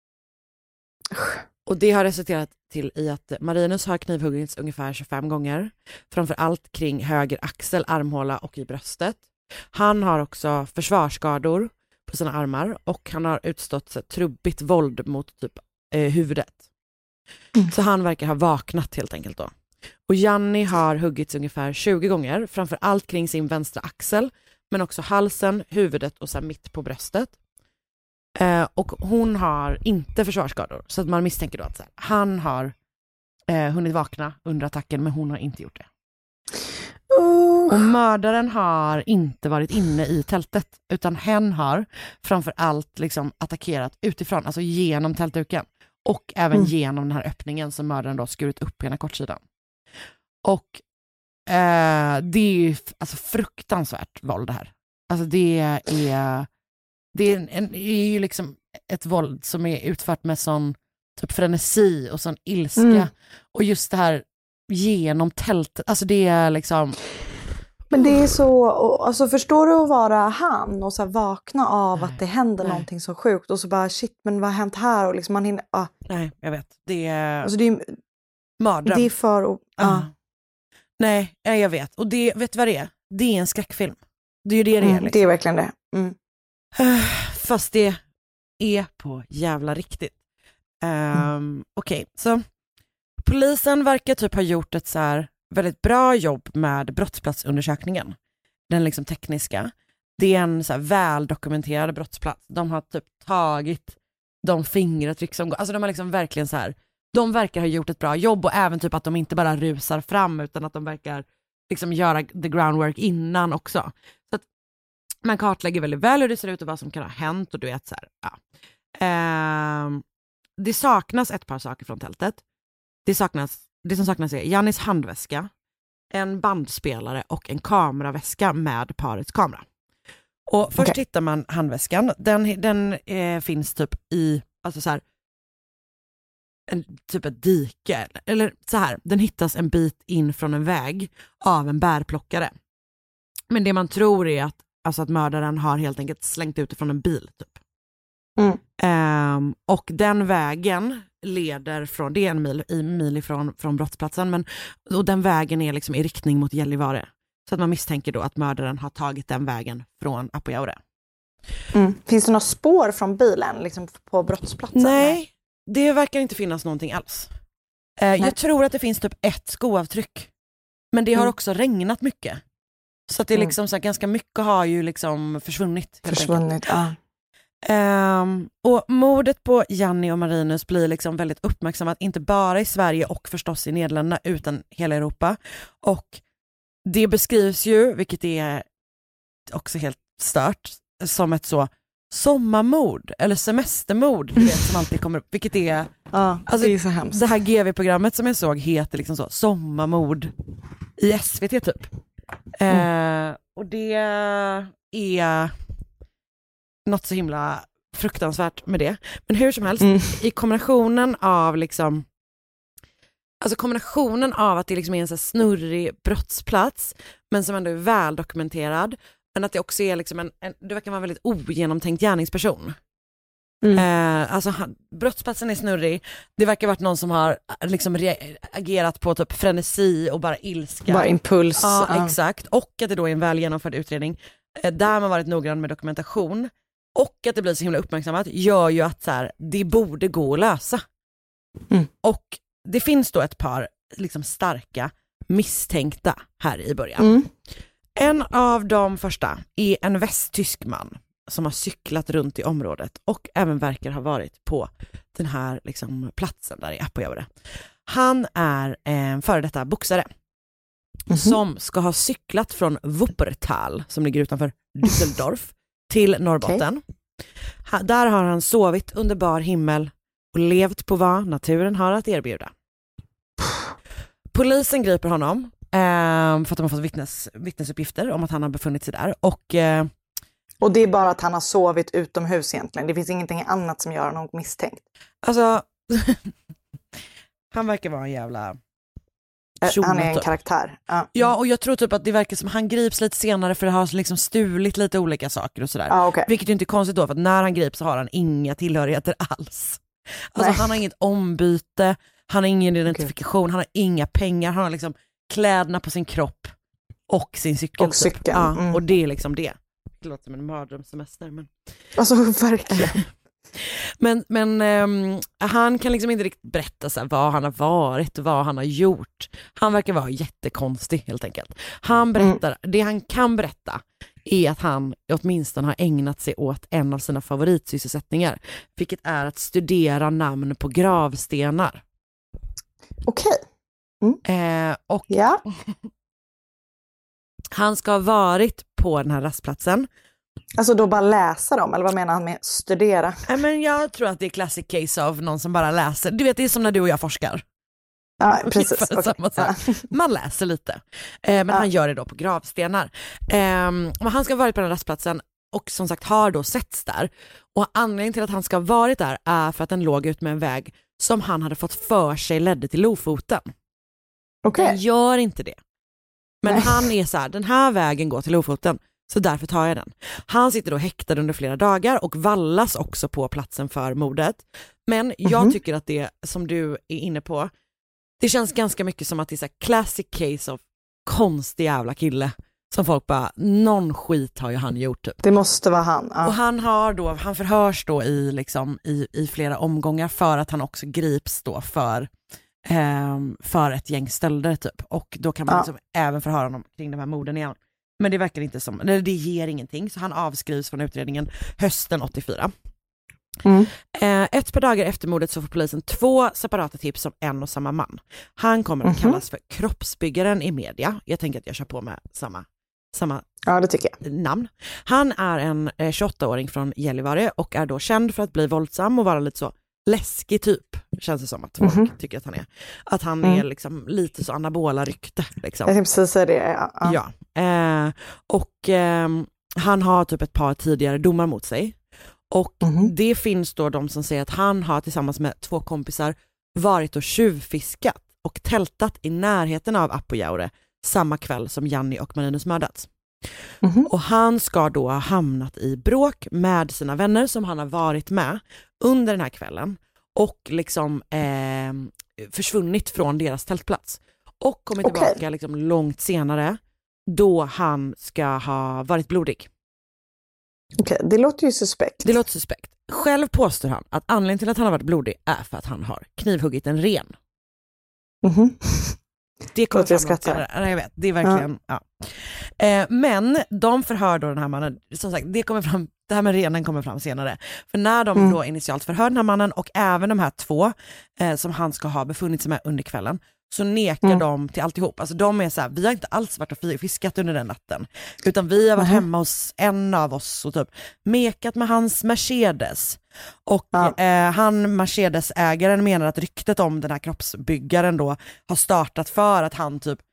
Speaker 2: Och det har resulterat till i att Marinus har knivhuggits ungefär tjugofem gånger. Framför allt kring höger axel, armhåla och i bröstet. Han har också försvarsskador på sina armar och han har utstått så, trubbigt våld mot typ eh, huvudet. Mm. Så han verkar ha vaknat helt enkelt då. Och Janni har huggits ungefär tjugo gånger, framför allt kring sin vänstra axel, men också halsen, huvudet och så här mitt på bröstet. Eh, och hon har inte försvarsskador, så att man misstänker då att så här, han har eh, hunnit vakna under attacken, men hon har inte gjort det. Uh. Och mördaren har inte varit inne i tältet, utan hen har framför allt liksom attackerat utifrån, alltså genom tältduken och även mm. genom den här öppningen som mördaren då skurit upp ena kortsidan. Och eh, det är ju alltså fruktansvärt våld det här. Alltså det är det är, en, det är ju liksom ett våld som är utfört med sån typ frenesi och sån ilska. Mm. Och just det här genom tältet, alltså det är liksom...
Speaker 3: Men det är så, alltså förstår du att vara han och så vakna av nej, att det händer nej. någonting så sjukt och så bara shit, men vad har hänt här? Och liksom man hinner, ah.
Speaker 2: Nej, jag vet. Det är...
Speaker 3: Alltså det är
Speaker 2: mardröm.
Speaker 3: Det är för... Och, ah.
Speaker 2: ah. Nej, jag vet. Och det, vet du vad det är? Det är en skräckfilm. Det är ju det det är.
Speaker 3: Mm,
Speaker 2: liksom.
Speaker 3: Det är verkligen det. Mm.
Speaker 2: Fast det är på jävla riktigt. Um, mm. Okej, okay, så polisen verkar typ ha gjort ett så här väldigt bra jobb med brottsplatsundersökningen. Den liksom tekniska. Det är en så här väldokumenterad brottsplats. De har typ tagit de fingeravtryck som går. Alltså de har liksom verkligen så här. De verkar ha gjort ett bra jobb och även typ att de inte bara rusar fram utan att de verkar liksom göra the groundwork innan också. Så att man kartlägger väldigt väl hur det ser ut och vad som kan ha hänt och du vet så här. Ja. Eh, det saknas ett par saker från tältet. Det saknas, det som saknas är Jannis handväska, en bandspelare och en kameraväska med parets kamera. Och först okay. hittar man handväskan. Den, den eh, finns typ i, alltså så här, en, typ ett dike. Eller så här, den hittas en bit in från en väg av en bärplockare. Men det man tror är att, alltså att mördaren har helt enkelt slängt ut från en bil typ. Mm. Um, och den vägen leder från, det är en mil, i mil ifrån från brottsplatsen, men och den vägen är liksom i riktning mot Gällivare. Så att man misstänker då att mördaren har tagit den vägen från Apojaure.
Speaker 3: Mm. Finns det några spår från bilen liksom på brottsplatsen?
Speaker 2: Nej, det verkar inte finnas någonting alls. Uh, jag tror att det finns typ ett skoavtryck. Men det har mm. också regnat mycket. Så att det är liksom så här, ganska mycket har ju liksom försvunnit.
Speaker 3: Försvunnit, ja.
Speaker 2: Um, och mordet på Janni och Marinus blir liksom väldigt uppmärksammat, inte bara i Sverige och förstås i Nederländerna utan hela Europa. Och det beskrivs ju, vilket är också helt stört, som ett så sommarmord eller semestermord, du vet, som alltid kommer upp, vilket är,
Speaker 3: ja,
Speaker 2: alltså,
Speaker 3: det är så hemskt.
Speaker 2: Det här G V-programmet som jag såg heter liksom så sommarmord i S V T typ. Mm. Uh, och det är något så himla fruktansvärt med det. Men hur som helst, mm. i kombinationen av liksom, alltså kombinationen av att det liksom är en så snurrig brottsplats, men som ändå är väl dokumenterad, men att det också är liksom en, en det verkar vara en väldigt ogenomtänkt gärningsperson. Mm. Eh, alltså han, brottsplatsen är snurrig, det verkar ha varit någon som har liksom re- agerat på typ frenesi och bara ilska.
Speaker 3: Bara impuls.
Speaker 2: Ja, ja, exakt. Och att det då är en väl genomförd utredning eh, där man varit noggrann med dokumentation. Och att det blir så himla uppmärksammat gör ju att så här, det borde gå att lösa. Mm. Och det finns då ett par liksom starka misstänkta här i början. Mm. En av de första är en västtysk man som har cyklat runt i området och även verkar ha varit på den här liksom platsen där i Apojaure. Han är en före detta boxare mm-hmm. som ska ha cyklat från Wuppertal som ligger utanför Düsseldorf till Norrbotten. Okay. Ha, där har han sovit under bar himmel och levt på vad naturen har att erbjuda. Polisen griper honom eh, för att de har fått vittnes, vittnesuppgifter om att han har befunnit sig där. Och, eh,
Speaker 3: och det är bara att han har sovit utomhus egentligen. Det finns ingenting annat som gör honom misstänkt.
Speaker 2: Alltså, Han verkar vara en jävla...
Speaker 3: Han är en karaktär. Ja.
Speaker 2: ja, och jag tror typ att det verkar som han grips lite senare för att ha liksom stulit lite olika saker och sådär.
Speaker 3: Ah, okay.
Speaker 2: Vilket ju inte är konstigt då, för att när han grips så har han inga tillhörigheter alls. Alltså Nej. han har inget ombyte, han har ingen identifikation, okay. han har inga pengar, han har liksom kläderna på sin kropp och sin cykel.
Speaker 3: Och cykeln.
Speaker 2: Typ. Ja, mm. Och det är liksom det. Det låter som en mardrömssemester. Men...
Speaker 3: Alltså verkligen.
Speaker 2: Men, men um, han kan liksom inte riktigt berätta så här, vad han har varit och vad han har gjort. Han verkar vara jättekonstig helt enkelt. Han berättar, mm. det han kan berätta är att han åtminstone har ägnat sig åt en av sina favoritsysselsättningar, vilket är att studera namn på gravstenar.
Speaker 3: Okej.
Speaker 2: Okay. Mm. Eh, och
Speaker 3: ja.
Speaker 2: Han ska ha varit på den här rastplatsen.
Speaker 3: Alltså då bara läsa dem, eller vad menar han med studera?
Speaker 2: Ja, men jag tror att det är classic case av någon som bara läser. Du vet, det är som när du och jag forskar.
Speaker 3: Ja, precis. Okay.
Speaker 2: Samma sak. Ja. Man läser lite. Eh, men ja. Han gör det då på gravstenar. Eh, men han ska ha varit på den rastplatsen och som sagt har då setts där. Och anledningen till att han ska ha varit där är för att den låg ut med en väg som han hade fått för sig ledde till Lofoten.
Speaker 3: Okej.
Speaker 2: Den gör inte det. Men
Speaker 3: Nej.
Speaker 2: Han är så här, den här vägen går till Lofoten. Så därför tar jag den. Han sitter då häktad under flera dagar och vallas också på platsen för mordet. Men jag mm-hmm. tycker att det som du är inne på, det känns ganska mycket som att det är så här classic case of konstig jävla kille. Som folk bara, någon skit har ju han gjort typ.
Speaker 3: Det måste vara han. Ja.
Speaker 2: Och han har då, han förhörs då i, liksom, i, i flera omgångar för att han också grips då för, eh, för ett gäng stölder typ. Och då kan man ja. liksom även förhöra honom kring de här morden igen. Men det verkar inte som, det ger ingenting, så han avskrivs från utredningen hösten åttiofyra. Mm. Eh, ett par dagar efter mordet så får polisen två separata tips om en och samma man. Han kommer att kallas för kroppsbyggaren i media. Jag tänker att jag kör på med samma, samma
Speaker 3: ja, det tycker jag.
Speaker 2: namn. Han är en eh, tjugoåtta-åring från Gällivare och är då känd för att bli våldsam och vara lite så läskig typ, känns det som att folk mm-hmm. tycker att han är. Att han mm. är liksom lite så anabola rykte. Liksom.
Speaker 3: Jag tänkte precis säga det, ja.
Speaker 2: Ja. ja. Eh, och eh, han har typ ett par tidigare domar mot sig. Och mm-hmm. det finns då de som säger att han har tillsammans med två kompisar varit och tjuvfiskat och tältat i närheten av Apojaure samma kväll som Janni och Marinus mördats. Mm-hmm. Och han ska då ha hamnat i bråk med sina vänner som han har varit med under den här kvällen och liksom eh, försvunnit från deras tältplats och kommit okay. tillbaka liksom långt senare då han ska ha varit blodig.
Speaker 3: Okej, okay, det låter ju suspekt.
Speaker 2: Det låter suspekt. Själv påstår han att anledningen till att han har varit blodig är för att han har knivhuggit en ren.
Speaker 3: Mhm.
Speaker 2: Det kommer fram något senare. Nej, jag vet, det är verkligen, ja. ja. Eh, men de förhör då den här mannen, som sagt, det kommer fram, det här med renen kommer fram senare. För när de mm. då initialt förhör den här mannen och även de här två eh, som han ska ha befunnit sig med under kvällen, så nekar mm. de till alltihop. Alltså de är så här, vi har inte alls varit och fiskat under den natten. Utan vi har varit mm. hemma hos en av oss och typ mekat med hans Mercedes. Och ja. eh, han, Mercedes-ägaren, menar att ryktet om den här kroppsbyggaren då har startat för att han typ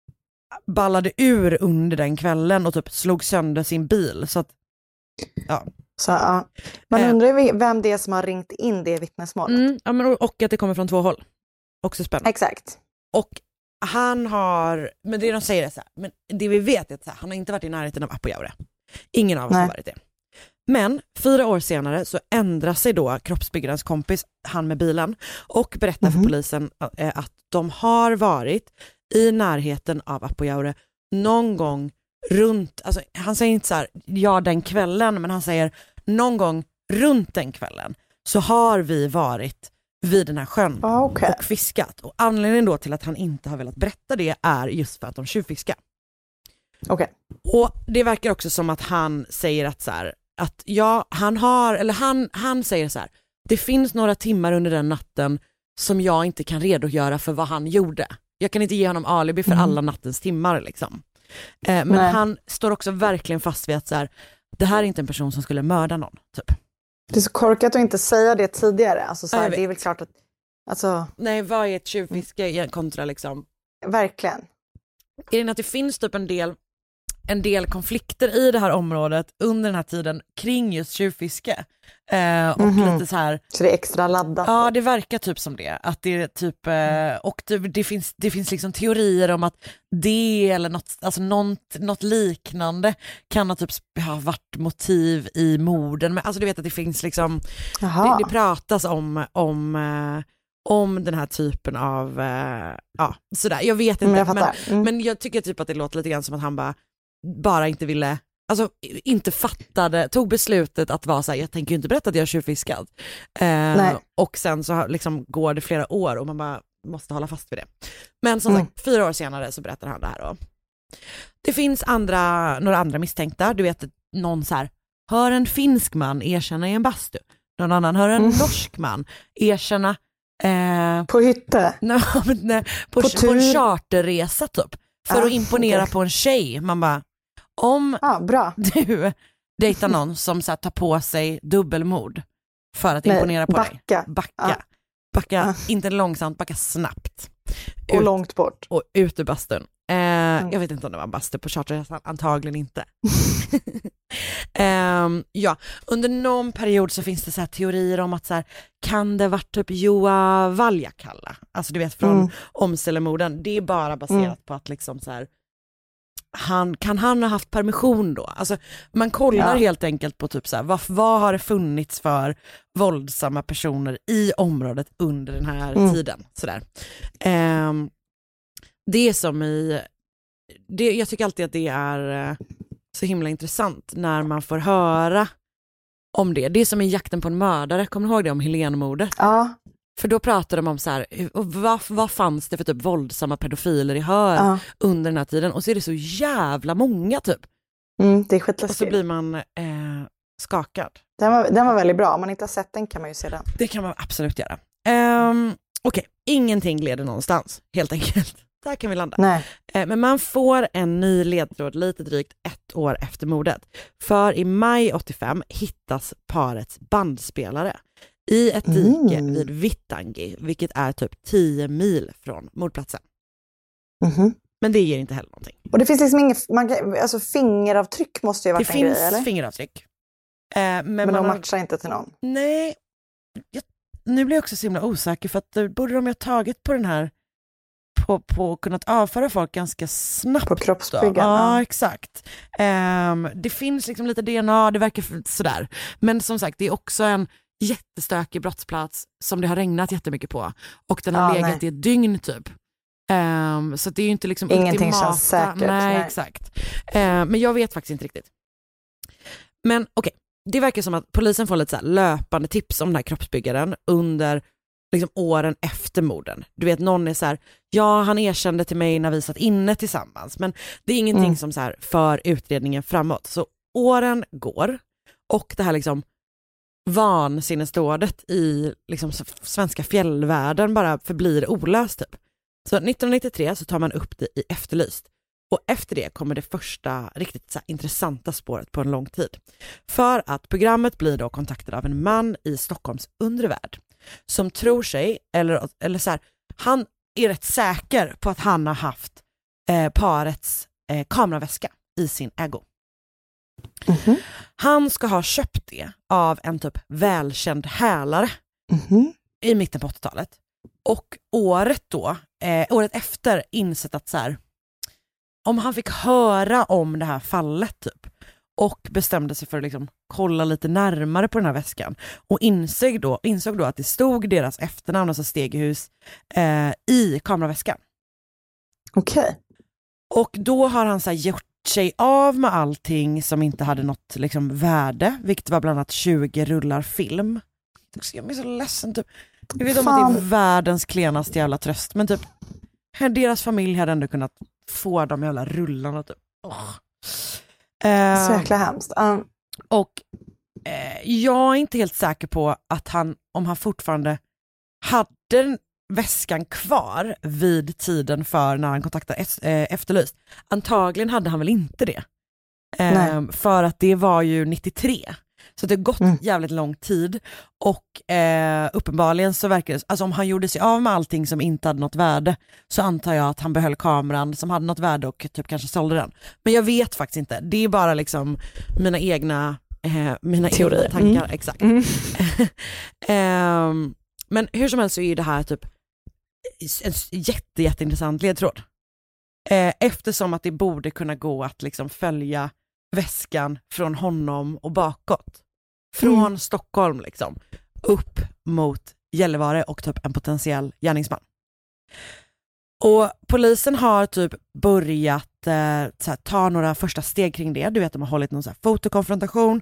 Speaker 2: ballade ur under den kvällen och typ slog sönder sin bil. Så att, ja.
Speaker 3: Så, ja. Man undrar eh. vem det är som har ringt in det vittnesmålet.
Speaker 2: Mm, ja, men, och att det kommer från två håll. Också spännande.
Speaker 3: Exakt.
Speaker 2: Och han har, men det de säger är så här, men det vi vet är att så här, han har inte varit i närheten av Apojaure. Ingen av oss Nej. har varit det. Men fyra år senare så ändrar sig då kroppsbyggarens kompis, han med bilen, och berättar mm-hmm. för polisen att de har varit i närheten av Apojaure någon gång runt, alltså han säger inte så här, ja den kvällen, men han säger någon gång runt den kvällen så har vi varit vid den här sjön
Speaker 3: ah, okay.
Speaker 2: och fiskat. Och anledningen då till att han inte har velat berätta det är just för att de tjuvfiskar.
Speaker 3: Okay.
Speaker 2: Och det verkar också som att han säger att så här, att ja, han har, eller han, han säger så här, det finns några timmar under den natten som jag inte kan redogöra för vad han gjorde. Jag kan inte ge honom alibi för mm. alla nattens timmar liksom. Eh, men Nej. han står också verkligen fast vid att så här, det här är inte en person som skulle mörda någon, typ.
Speaker 3: Det är så korkat att inte säga det tidigare. Alltså, så här, det är väl klart att... Alltså...
Speaker 2: Nej, vad är ett tjuvfiske kontra liksom...
Speaker 3: Verkligen.
Speaker 2: Är det att det finns typ en del en del konflikter i det här området under den här tiden kring just tjuvfiske. Eh, och mm-hmm. lite så här.
Speaker 3: Så det är extra laddat?
Speaker 2: Ja, det verkar typ som det. Att det är typ, eh, och det, det, finns, det finns liksom teorier om att det eller något, alltså något, något liknande kan ha typ ha varit motiv i morden. Men alltså du vet att det finns liksom, det, det pratas om, om eh, om den här typen av eh, ja, sådär, jag vet inte,
Speaker 3: mm, jag
Speaker 2: men,
Speaker 3: mm.
Speaker 2: men jag tycker typ att det låter lite grann som att han bara, bara inte ville, alltså inte fattade, tog beslutet att vara så här, jag tänker ju inte berätta att jag har tjuvfiskat. Eh, och sen så liksom går det flera år och man bara måste hålla fast vid det. Men som mm. sagt, fyra år senare så berättar han det här då. Det finns andra, några andra misstänkta, du vet någon så här, hör en finsk man erkänna i en bastu. Någon annan hör en mm. norsk man erkänna Eh,
Speaker 3: på hytte?
Speaker 2: Nej, nej, på, på, på en charterresa typ. För ah, att imponera okay. på en tjej. Man bara, om
Speaker 3: ah, bra.
Speaker 2: du dejtar någon som så här, tar på sig dubbelmord för att nej, imponera på
Speaker 3: backa.
Speaker 2: dig. Backa. Ah. Backa, ah. inte långsamt, backa snabbt.
Speaker 3: Och ut, långt bort.
Speaker 2: Och ut ur bastun. Eh, mm. Jag vet inte om det var en bastu på charterresan, antagligen inte. um, ja, under någon period så finns det så här teorier om att så här, kan det vara typ Juha Valjakalla, alltså du vet från mm. Åmselemorden, det är bara baserat mm. på att liksom så här, han, kan han ha haft permission då? Alltså man kollar ja. helt enkelt på typ så här, vad, vad har det funnits för våldsamma personer i området under den här mm. tiden sådär. Um, det är som i det, jag tycker alltid att det är så himla intressant när man får höra om det. Det är som i Jakten på en mördare, kommer du ihåg det om Helénemordet?
Speaker 3: Ja.
Speaker 2: För då pratade de om så här, vad, vad fanns det för typ våldsamma pedofiler i Hör ja. under den här tiden? Och så är det så jävla många typ.
Speaker 3: Mm, det är skitläskigt.
Speaker 2: Och så blir man eh, skakad.
Speaker 3: Den var, den var väldigt bra, om man inte har sett den kan man ju se den.
Speaker 2: Det kan man absolut göra. Um, Okej, okay. Ingenting leder någonstans, helt enkelt. Där kan vi landa.
Speaker 3: Nej.
Speaker 2: Men man får en ny ledtråd lite drygt ett år efter mordet. För i maj åttiofem hittas parets bandspelare i ett dike mm. vid Vittangi, vilket är typ tio mil från mordplatsen. Mm-hmm. Men det ger inte heller någonting.
Speaker 3: Och det finns liksom inget, man kan, alltså fingeravtryck måste ju vara en grej, eller?
Speaker 2: Det finns fingeravtryck. Eh, men
Speaker 3: men
Speaker 2: man
Speaker 3: de matchar har... inte till någon?
Speaker 2: Nej, jag, nu blir jag också så himla osäker för att då borde de ju ha tagit på den här på, på kunnat avföra folk ganska snabbt.
Speaker 3: På kroppsbyggen.
Speaker 2: Ja, ja, exakt. Um, det finns liksom lite D N A, det verkar sådär. Men som sagt, det är också en jättestökig brottsplats som det har regnat jättemycket på. Och den har ja, legat nej. i ett dygn typ. Um, så det är ju inte liksom
Speaker 3: ingenting
Speaker 2: ultimata.
Speaker 3: Känns säkert.
Speaker 2: Nej,
Speaker 3: nej.
Speaker 2: exakt. Uh, men jag vet faktiskt inte riktigt. Men okej, okay. Det verkar som att polisen får lite så här löpande tips om den här kroppsbyggaren under liksom åren efter morden. Du vet, någon är så här, ja, han erkände till mig när vi satt inne tillsammans, men det är ingenting mm. som så här för utredningen framåt. Så åren går och det här liksom vansinnesdådet i liksom svenska fjällvärlden bara förblir olöst typ. Så nittonhundranittiotre så tar man upp det i Efterlyst. Och efter det kommer det första riktigt så här intressanta spåret på en lång tid. För att programmet blir då kontaktad av en man i Stockholms undervärld som tror sig, eller, eller så här, han är rätt säker på att han har haft eh, parets eh, kameraväska i sin ägo. Mm-hmm. Han ska ha köpt det av en typ välkänd hälare mm-hmm. i mitten på åttiotalet. Och året då, eh, året efter insett att så här, om han fick höra om det här fallet typ och bestämde sig för att liksom kolla lite närmare på den här väskan och insåg då, insåg då att det stod deras efternamn, alltså Stegehus, eh, i kameraväskan.
Speaker 3: Okej. Okay. Och
Speaker 2: då har han så här gjort sig av med allting som inte hade något liksom värde, vilket var bland annat tjugo rullar film. Jag är så ledsen typ. Jag vet om att det är världens klenaste jävla tröst, men typ deras familj hade ändå kunnat få de jävla rullarna typ. Oh.
Speaker 3: Uh, så jäkla hemskt. Um.
Speaker 2: Och eh, jag är inte helt säker på att han, om han fortfarande hade väskan kvar vid tiden för när han kontaktade eh, Efterlyst. Antagligen hade han väl inte det. Eh, för att det var ju nittiotre. Så det har gått
Speaker 3: Mm.
Speaker 2: jävligt lång tid och eh, uppenbarligen så verkar det, alltså om han gjorde sig av med allting som inte hade något värde så antar jag att han behöll kameran som hade något värde och typ kanske sålde den. Men jag vet faktiskt inte, det är bara liksom mina egna, eh, mina
Speaker 3: Teorier.
Speaker 2: egna tankar,
Speaker 3: Mm.
Speaker 2: exakt.
Speaker 3: Mm.
Speaker 2: eh, men hur som helst så är det här typ en jätte, jätteintressant ledtråd. Eh, eftersom att det borde kunna gå att liksom följa väskan från honom och bakåt. Från
Speaker 3: Mm.
Speaker 2: Stockholm liksom. Upp mot Gällivare och typ en potentiell gärningsman. Och polisen har typ börjat eh, så här, ta några första steg kring det. Du vet, de har hållit någon så här fotokonfrontation.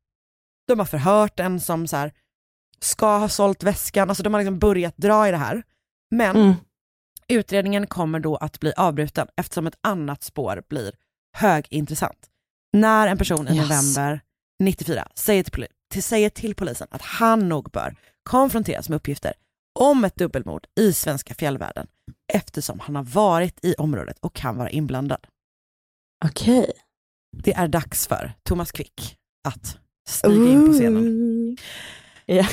Speaker 2: De har förhört en som så här, ska ha sålt väskan. Alltså de har liksom börjat dra i det här. Men
Speaker 3: Mm.
Speaker 2: utredningen kommer då att bli avbruten eftersom ett annat spår blir högintressant. När en person i
Speaker 3: Yes.
Speaker 2: november nittiofyra säger till, poli- till, säger till polisen att han nog bör konfronteras med uppgifter om ett dubbelmord i svenska fjällvärlden eftersom han har varit i området och kan vara inblandad.
Speaker 3: Okej. Okay.
Speaker 2: Det är dags för Thomas Quick att stiga in på scenen.
Speaker 3: Yeah.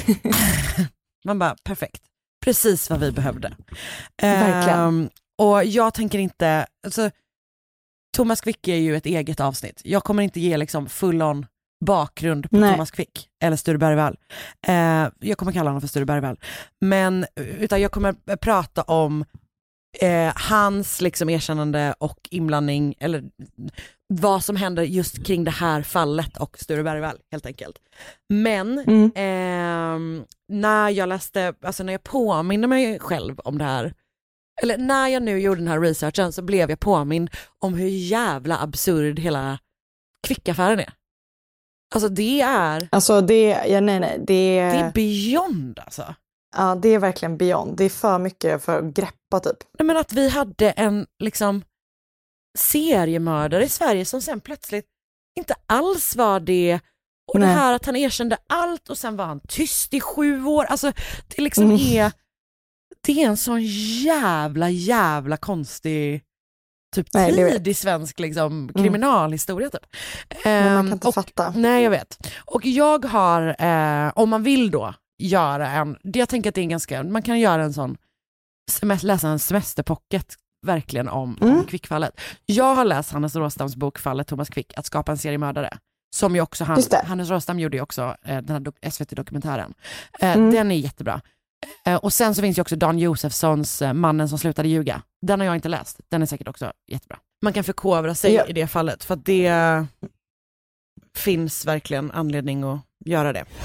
Speaker 2: Man bara, perfekt. Precis vad vi behövde.
Speaker 3: Verkligen.
Speaker 2: Um, och jag tänker inte, alltså, Thomas Quick är ju ett eget avsnitt. Jag kommer inte ge liksom full on bakgrund på
Speaker 3: Nej.
Speaker 2: Thomas Quick eller Sture Bergvall. Uh, jag kommer kalla honom för Sture Bergvall. Men utan jag kommer prata om uh, hans liksom erkännande och inblandning eller vad som händer just kring det här fallet och Sture Bergvall helt enkelt. Men
Speaker 3: Mm.
Speaker 2: eh, när jag läste, alltså när jag påminner mig själv om det här, eller när jag nu gjorde den här researchen så blev jag påmind om hur jävla absurd hela Quick-affären är. Alltså det är
Speaker 3: Alltså det, ja, nej nej, det,
Speaker 2: det är beyond alltså.
Speaker 3: Ja, det är verkligen beyond. Det är för mycket för att greppa typ.
Speaker 2: Nej, men att vi hade en liksom seriemördare i Sverige som sen plötsligt inte alls var det. Och
Speaker 3: Nej.
Speaker 2: det här att han erkände allt och sen var han tyst i sju år. Alltså det liksom
Speaker 3: Mm.
Speaker 2: är det är en sån jävla jävla konstig typ
Speaker 3: Nej, det vet.
Speaker 2: tidig svensk liksom kriminalhistoria typ.
Speaker 3: Men man
Speaker 2: Ehm,
Speaker 3: kan inte
Speaker 2: och,
Speaker 3: fatta.
Speaker 2: Nej jag vet. Och jag har eh, om man vill då göra en, jag tänker att det är ganska, man kan göra en sån semest, läsa en semesterpocket verkligen om,
Speaker 3: Mm.
Speaker 2: om Quick-fallet. Jag har läst Hannes Råstams bokfallet Thomas Quick, att skapa en seriemördare. Som ju också han,
Speaker 3: Just det.
Speaker 2: Hannes Råstam gjorde ju också eh, den här dok- S V T-dokumentären. Eh,
Speaker 3: Mm.
Speaker 2: Den är jättebra. Eh, och sen så finns ju också Dan Josefssons eh, Mannen som slutade ljuga. Den har jag inte läst. Den är säkert också jättebra. Man kan förkovra sig
Speaker 3: Ja.
Speaker 2: i det fallet för att det finns verkligen anledning att göra det.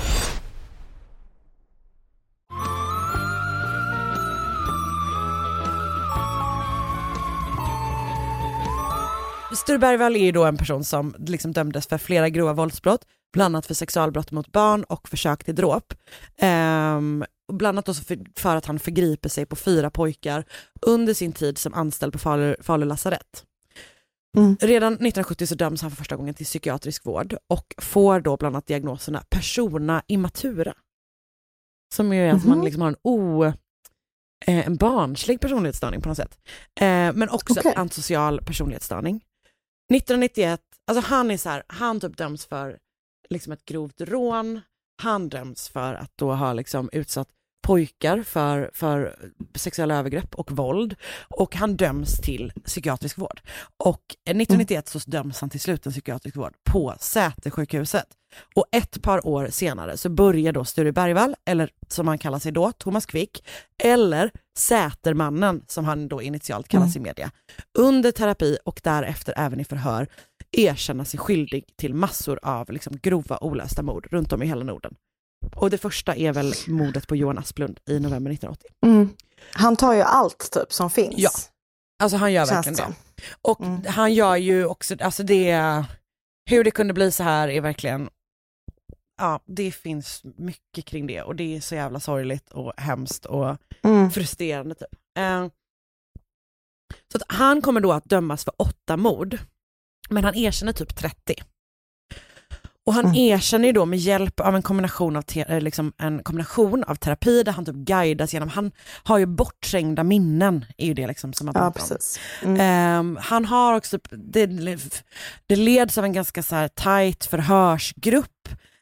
Speaker 2: Sture Bergvall är ju då en person som liksom dömdes för flera grova våldsbrott, bland annat för sexualbrott mot barn och försök till dråp. Ehm, bland annat också för, för att han förgriper sig på fyra pojkar under sin tid som anställd på Falu, Falu lasarett.
Speaker 3: Mm.
Speaker 2: Redan nittonhundrasjuttio så döms han för första gången till psykiatrisk vård och får då bland annat diagnoserna persona immatura. Som ju är att
Speaker 3: Mhm.
Speaker 2: man liksom har en o... eh, en barnslig personlighetsstörning på något sätt. Eh, men också
Speaker 3: Okej.
Speaker 2: en antisocial personlighetsstörning. nittonhundranittioett, alltså han är så här, han typ döms för liksom ett grovt rån. Han döms för att då ha liksom utsatt pojkar för, för sexuella övergrepp och våld. Och han döms till psykiatrisk vård. Och nittonhundranittioett så döms han till sluten psykiatrisk vård på Sätersjukhuset. Och ett par år senare så börjar då Sture Bergvall, eller som han kallar sig då, Thomas Quick, eller Sätermannen som han då initialt kallas
Speaker 3: Mm.
Speaker 2: i media, under terapi och därefter även i förhör erkänna sig skyldig till massor av liksom grova olösta mord runt om i hela Norden. Och det första är väl mordet på Johan Asplund i november nittonhundraåttio.
Speaker 3: Mm. Han tar ju allt typ som finns.
Speaker 2: Ja, alltså han gör
Speaker 3: Känns
Speaker 2: verkligen
Speaker 3: det
Speaker 2: det.
Speaker 3: som.
Speaker 2: Och
Speaker 3: Mm.
Speaker 2: han gör ju också, alltså det, hur det kunde bli så här är verkligen, ja, det finns mycket kring det och det är så jävla sorgligt och hemskt och
Speaker 3: Mm.
Speaker 2: frustrerande typ. Eh, så att han kommer då att dömas för åtta mord, men han erkänner typ trettio. Och han
Speaker 3: Mm.
Speaker 2: erkänner ju då med hjälp av en kombination av, te- eh, liksom en kombination av terapi där han typ guidas genom, han har ju bortträngda minnen, är ju det liksom som man
Speaker 3: Ja,
Speaker 2: pratar om.
Speaker 3: precis. Mm.
Speaker 2: Um, han har också, det, det leds av en ganska så här tight förhörsgrupp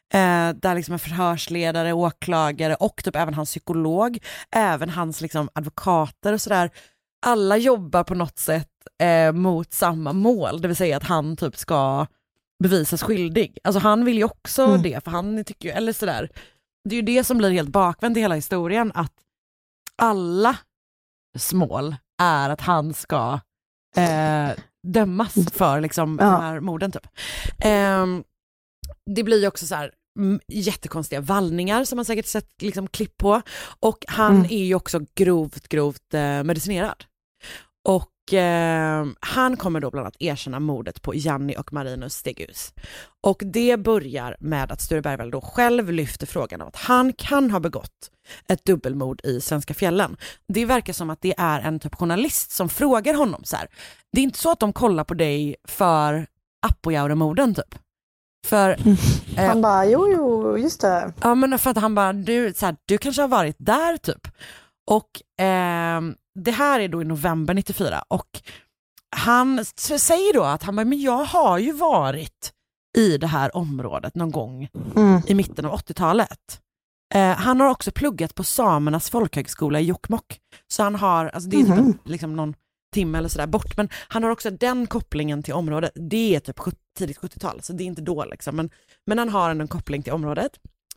Speaker 2: Eh, där liksom en förhörsledare, åklagare och typ även hans psykolog, även hans liksom advokater och sådär. Alla jobbar på något sätt eh, mot samma mål, det vill säga att han typ ska bevisas skyldig. Alltså han vill ju också mm. det, för han tycker ju, eller sådär. Det är ju det som blir helt bakvänt i hela historien, att alla mål är att han ska eh, dömas för liksom ja. de här morden typ. Eh, det blir ju också så här m- jättekonstiga vallningar som man säkert sett liksom klipp på, och han mm. är ju också grovt grovt eh, medicinerad. Och eh, han kommer då bland annat erkänna mordet på Janni och Marinus Steghus. Och det börjar med att Sture Bergvall då själv lyfter frågan om att han kan ha begått ett dubbelmord i Svenska fjällen. Det verkar som att det är en typ journalist som frågar honom så här. Det är inte så att de kollar på dig för Apojaure-morden typ. För
Speaker 3: eh, han bara, jo jo, just det.
Speaker 2: Ja, men för att han bara, du, så här, du kanske har varit där typ. Och eh, det här är då i november nittiofyra, och han säger då att han bara, men jag har ju varit i det här området någon gång mm. i mitten av åttiotalet. Eh, han har också pluggat på Samernas folkhögskola i Jokkmokk. Så han har, alltså det är mm. typ, liksom någon timme eller sådär bort, men han har också den kopplingen till området. Det är typ tidigt sjuttiotal, så det är inte då liksom, men, men han har en koppling till området.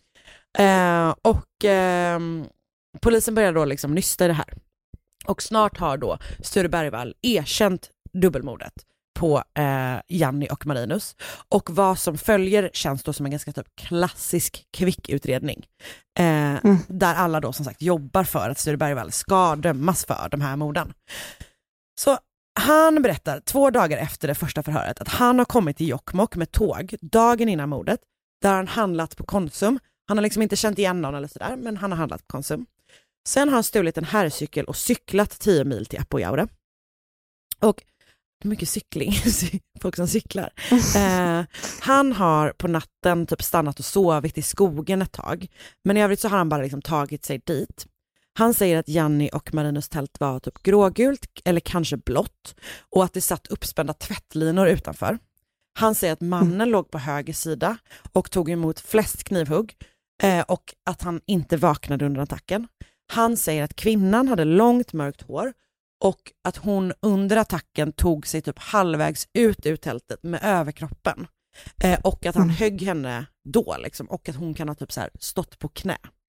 Speaker 2: Eh, och eh, polisen börjar då liksom nysta i det här. Och snart har då Sture Bergvall erkänt dubbelmordet på eh, Janni och Marinus. Och vad som följer känns då som en ganska typ klassisk kvickutredning. Eh, mm. Där alla då som sagt jobbar för att Sture Bergvall ska dömas för de här morden. Så han berättar två dagar efter det första förhöret att han har kommit till Jokkmokk med tåg dagen innan mordet. Där han handlat på Konsum. Han har liksom inte känt igen någon eller sådär, men han har handlat på Konsum. Sen har han stulit en herrcykel och cyklat tio mil till Apojaure. Och mycket cykling, folk som cyklar. Eh, han har på natten typ stannat och sovit i skogen ett tag. Men i övrigt så har han bara liksom tagit sig dit. Han säger att Janni och Marinus tält var typ grågult eller kanske blått. Och att det satt uppspända tvättlinor utanför. Han säger att mannen mm. låg på höger sida och tog emot flest knivhugg. Eh, och att han inte vaknade under attacken. Han säger att kvinnan hade långt mörkt hår och att hon under attacken tog sig typ halvvägs ut ur tältet med överkroppen. Eh, och att han mm. högg henne då liksom, och att hon kan ha typ så här stått på knä.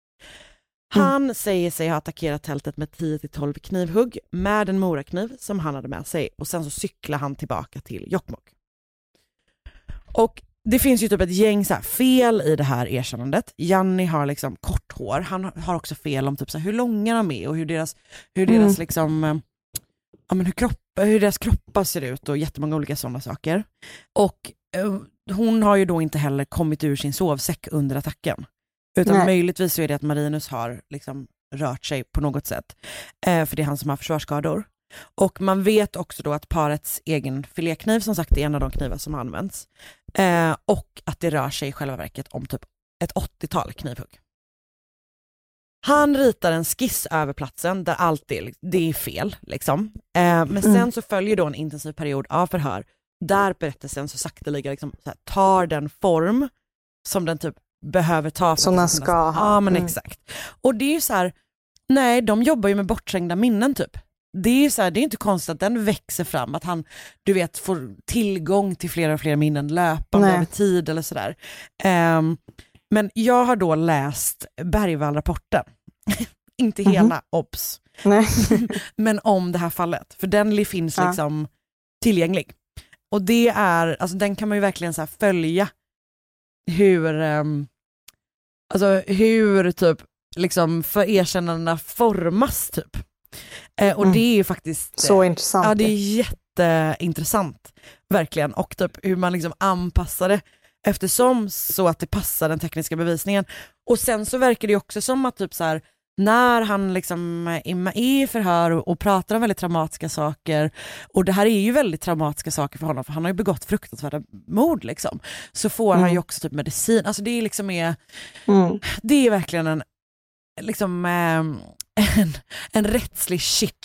Speaker 2: Han mm. säger sig ha attackerat tältet med tio till tolv knivhugg med en morakniv som han hade med sig, och sen så cyklar han tillbaka till Jokkmokk. Och det finns ju typ ett gäng så här fel i det här erkännandet. Janni har liksom kort hår. Han har också fel om typ så här hur långa de är och hur deras hur deras mm. liksom ja men hur kropp hur deras kroppar ser ut och jättemånga olika sådana saker. Och eh, hon har ju då inte heller kommit ur sin sovsäck under attacken. Utan Nej. möjligtvis så är det att Marinus har liksom rört sig på något sätt. Eh, för det är han som har försvarsskador. Och man vet också då att parets egen filékniv som sagt är en av de knivar som används. Eh, och att det rör sig i själva verket om typ ett åttiotal knivhugg. Han ritar en skiss över platsen där allt är, det är fel. Liksom. Eh, men sen mm. så följer då en intensiv period av förhör där berättelsen så sakteliga liksom, så här, tar den form som den typ behöver ta. För
Speaker 3: som den ska ha.
Speaker 2: Ja men mm. exakt. Och det är ju så här, nej de jobbar ju med bortträngda minnen typ. Det är så här, det är inte konstigt att den växer fram, att han, du vet, får tillgång till flera och flera minnen löpande över tid eller sådär. Um, men jag har då läst Bergvall-rapporten. Inte mm-hmm. hela, obs.
Speaker 3: Nej.
Speaker 2: Men om det här fallet. För den finns
Speaker 3: ja.
Speaker 2: liksom tillgänglig. Och det är, alltså den kan man ju verkligen så här följa hur, um, alltså hur typ liksom för erkännandena formas typ. Eh, och mm. det är ju faktiskt
Speaker 3: så eh, intressant.
Speaker 2: Ja, det är jätteintressant verkligen, och typ hur man liksom anpassar det eftersom så att det passar den tekniska bevisningen. Och sen så verkar det också som att typ så här, när han liksom är i förhör och, och pratar om väldigt traumatiska saker, och det här är ju väldigt traumatiska saker för honom för han har ju begått fruktansvärda mord liksom, så får mm. han ju också typ medicin, alltså det är liksom är, mm. det är verkligen en liksom eh, En, en rättslig shitshow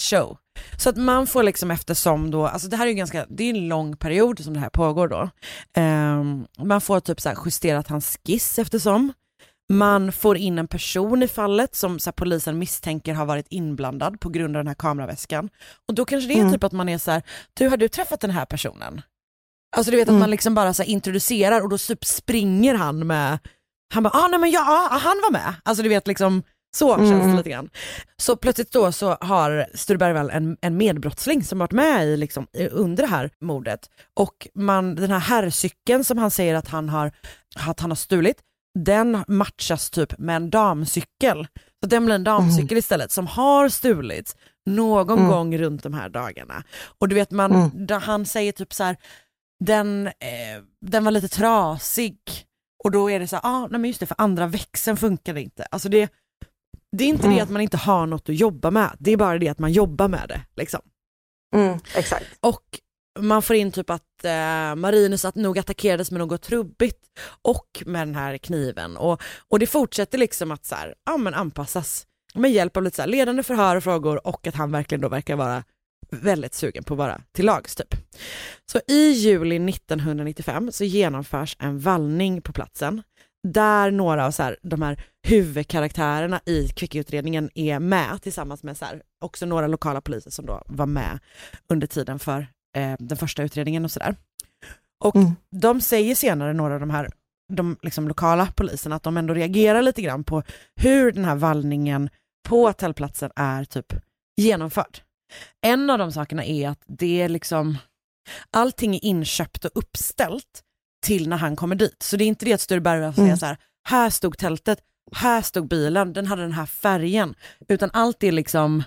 Speaker 2: Så att man får liksom eftersom då, alltså det här är ju ganska, det är en lång period som det här pågår då. Um, man får typ så här justerat hans skiss eftersom. Man får in en person i fallet som så här, polisen misstänker har varit inblandad på grund av den här kameraväskan. Och då kanske det är mm. typ att man är så här, du har du träffat den här personen? Alltså du vet att mm. man liksom bara så här, introducerar och då typ springer han med, han bara, ah nej men ja, ah, han var med. Alltså du vet liksom, så känns det mm. lite grann. Så plötsligt då så har Sture Bergvall en, en medbrottsling som varit med i liksom, under det här mordet. Och man, den här herrcykeln som han säger att han har, att han har stulit, den matchas typ med en damcykel. Så den blir en damcykel mm. istället som har stulits någon mm. gång runt de här dagarna. Och du vet man, mm. där han säger typ så här, den, eh, den var lite trasig. Och då är det så här, ah, nej men just det, för andra växeln funkar det inte. Alltså det, det är inte mm. det att man inte har något att jobba med. Det är bara det att man jobbar med det liksom.
Speaker 3: Mm, exakt.
Speaker 2: Och man får in typ att eh, Marinus att nog attackerades med något trubbigt och med den här kniven. Och, och det fortsätter liksom att så här, ja, men anpassas med hjälp av lite så här ledande förhör och frågor och att han verkligen då verkar vara väldigt sugen på att vara till lags typ. Så i juli nittonhundranittiofem så genomförs en vallning på platsen där några av så här, de här huvudkaraktärerna i Kvickie-utredningen är med tillsammans med så här, också några lokala poliser som då var med under tiden för eh, den första utredningen och sådär. Och mm. de säger senare, några av de här de liksom lokala poliserna, att de ändå reagerar lite grann på hur den här vallningen på tältplatsen är typ genomförd. En av de sakerna är att det är liksom allting är inköpt och uppställt till när han kommer dit. Så det är inte det att Sture Bergvall säger mm. så här, här stod tältet, här stod bilen, den hade den här färgen. Utan allt är liksom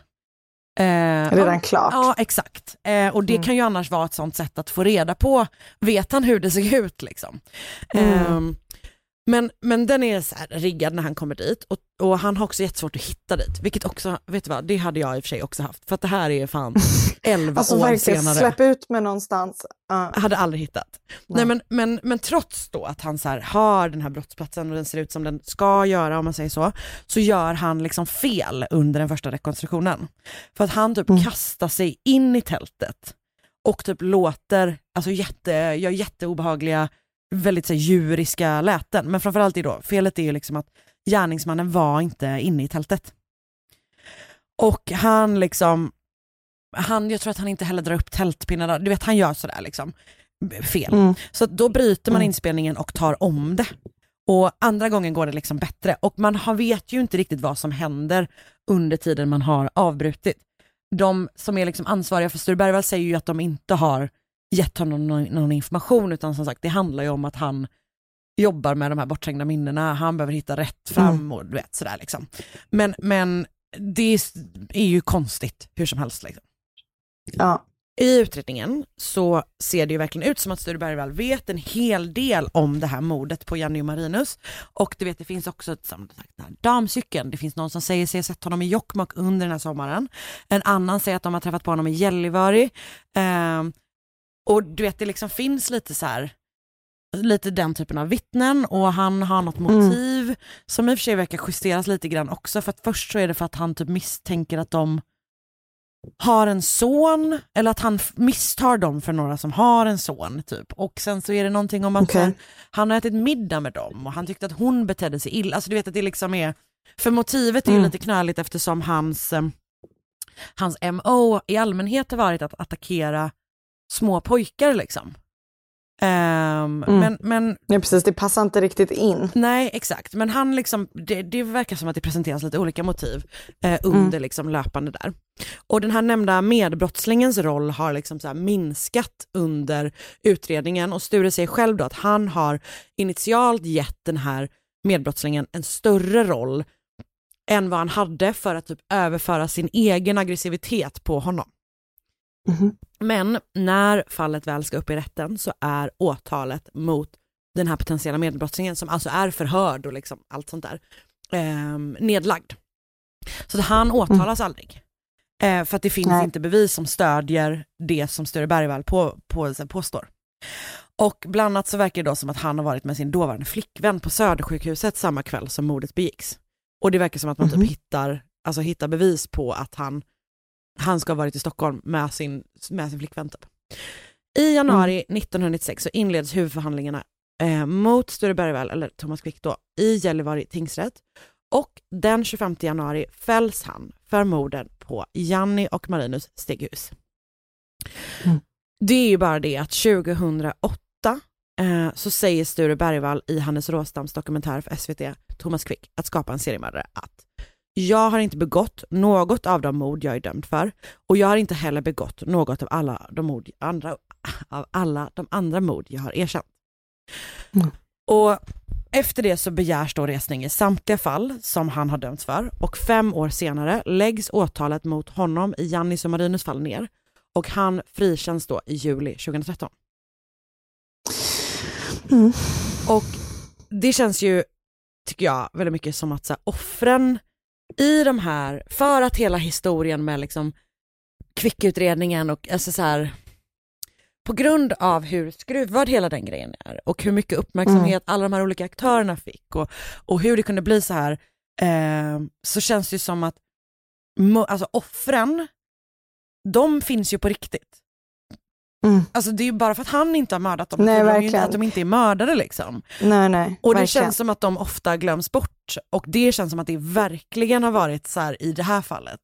Speaker 3: Eh, redan klart.
Speaker 2: Ja, exakt. Eh, och det mm. kan ju annars vara ett sånt sätt att få reda på, vet han hur det ser ut liksom. Mm. Eh, men, men den är så här riggad när han kommer dit och, och han har också jättesvårt att hitta dit, vilket också, vet du vad, det hade jag i och för sig också haft, för att det här är fan elva
Speaker 3: alltså,
Speaker 2: år senare.
Speaker 3: Släpp ut med någonstans. Uh.
Speaker 2: Jag hade aldrig hittat. Nej. Nej, men, men, men trots då att han så här har den här brottsplatsen och den ser ut som den ska göra, om man säger så, så gör han liksom fel under den första rekonstruktionen. För att han typ mm. kastar sig in i tältet och typ låter, alltså jätte, gör jätteobehagliga, väldigt så här, djuriska läten. Men framförallt är då, felet är ju liksom att gärningsmannen var inte inne i tältet. Och han liksom han, jag tror att han inte heller drar upp tältpinnarna. Du vet, han gör sådär liksom fel. Mm. Så då bryter man inspelningen och tar om det. Och andra gången går det liksom bättre. Och man har, vet ju inte riktigt vad som händer under tiden man har avbrutit. De som är liksom ansvariga för Sture Bergvall säger ju att de inte har gett honom någon, någon information, utan som sagt, det handlar ju om att han jobbar med de här bortträngda minnena. Han behöver hitta rätt fram mm. och du vet sådär liksom. Men, men det är ju konstigt hur som helst liksom.
Speaker 3: Ja.
Speaker 2: I utredningen så ser det ju verkligen ut som att Sture Bergvall vet en hel del om det här mordet på Jenny och Marinus. Och du vet, det finns också som sagt, den här damcykeln. Det finns någon som säger sig ha sett honom i Jokkmokk under den här sommaren. En annan säger att de har träffat på honom i Gällivare. Um, och du vet, det liksom finns lite så här, lite den typen av vittnen, och han har något motiv mm. som i och för sig verkar justeras lite grann också, för att först så är det för att han typ misstänker att de har en son, eller att han misstar dem för några som har en son typ. Och sen så är det någonting om att okay. han, han har ätit middag med dem och han tyckte att hon betedde sig illa. Alltså du vet att det liksom är, för motivet är ju mm. lite knöligt, eftersom hans eh, hans M O i allmänhet har varit att attackera små pojkar liksom. Um, mm. men, men,
Speaker 3: ja, precis, det passar inte riktigt in.
Speaker 2: Nej, exakt. Men han liksom, det, det verkar som att det presenteras lite olika motiv eh, under mm. liksom löpande där. Och den här nämnda medbrottslingens roll har liksom så här minskat under utredningen, och Sture säger själv då att han har initialt gett den här medbrottslingen en större roll än vad han hade för att typ överföra sin egen aggressivitet på honom. Mm-hmm. Men när fallet väl ska upp i rätten så är åtalet mot den här potentiella medbrottslingen, som alltså är förhörd och liksom allt sånt där, eh, nedlagd. Så att han åtalas mm. aldrig. Eh, för att det finns Nej. inte bevis som stödjer det som Sture Bergvall på, på, på, påstår. Och bland annat så verkar det då som att han har varit med sin dåvarande flickvän på Södersjukhuset samma kväll som mordet begicks. Och det verkar som att man mm-hmm. typ hittar, alltså hittar bevis på att han han ska ha varit i Stockholm med sin, med sin flickvän typ. I januari mm. nittonhundranittiosex så inleds huvudförhandlingarna eh, mot Sture Bergvall, eller Thomas Quick då, i Gällivare tingsrätt. Och den tjugofemte januari fälls han för morden på Janni och Marinus Steghus. Mm. Det är ju bara det att tjugohundraåtta eh, så säger Sture Bergvall i Hannes Råstams dokumentär för S V T, Thomas Quick, att skapa en seriemördare, att jag har inte begått något av de mord jag är dömd för, och jag har inte heller begått något av alla de mord, andra, av alla de andra mord jag har erkänt. Mm. Och efter det så begärs då resning i samtliga fall som han har dömts för, och fem år senare läggs åtalet mot honom i Jannis och Marinus fall ner, och han frikänns då i juli tjugohundratretton. Mm. Och det känns ju, tycker jag, väldigt mycket som att så här, offren i de här, för att hela historien med liksom Quick-utredningen och alltså så här, på grund av hur skruvad hela den grejen är och hur mycket uppmärksamhet mm. alla de här olika aktörerna fick och, och hur det kunde bli så här, eh, så känns det ju som att alltså offren, de finns ju på riktigt. Mm. Alltså det är ju bara för att han inte har mördat dem,
Speaker 3: nej,
Speaker 2: de inte, att de inte är mördare liksom.
Speaker 3: Nej, nej,
Speaker 2: och det
Speaker 3: verkligen.
Speaker 2: Känns som att de ofta glöms bort, och det känns som att det verkligen har varit så här i det här fallet.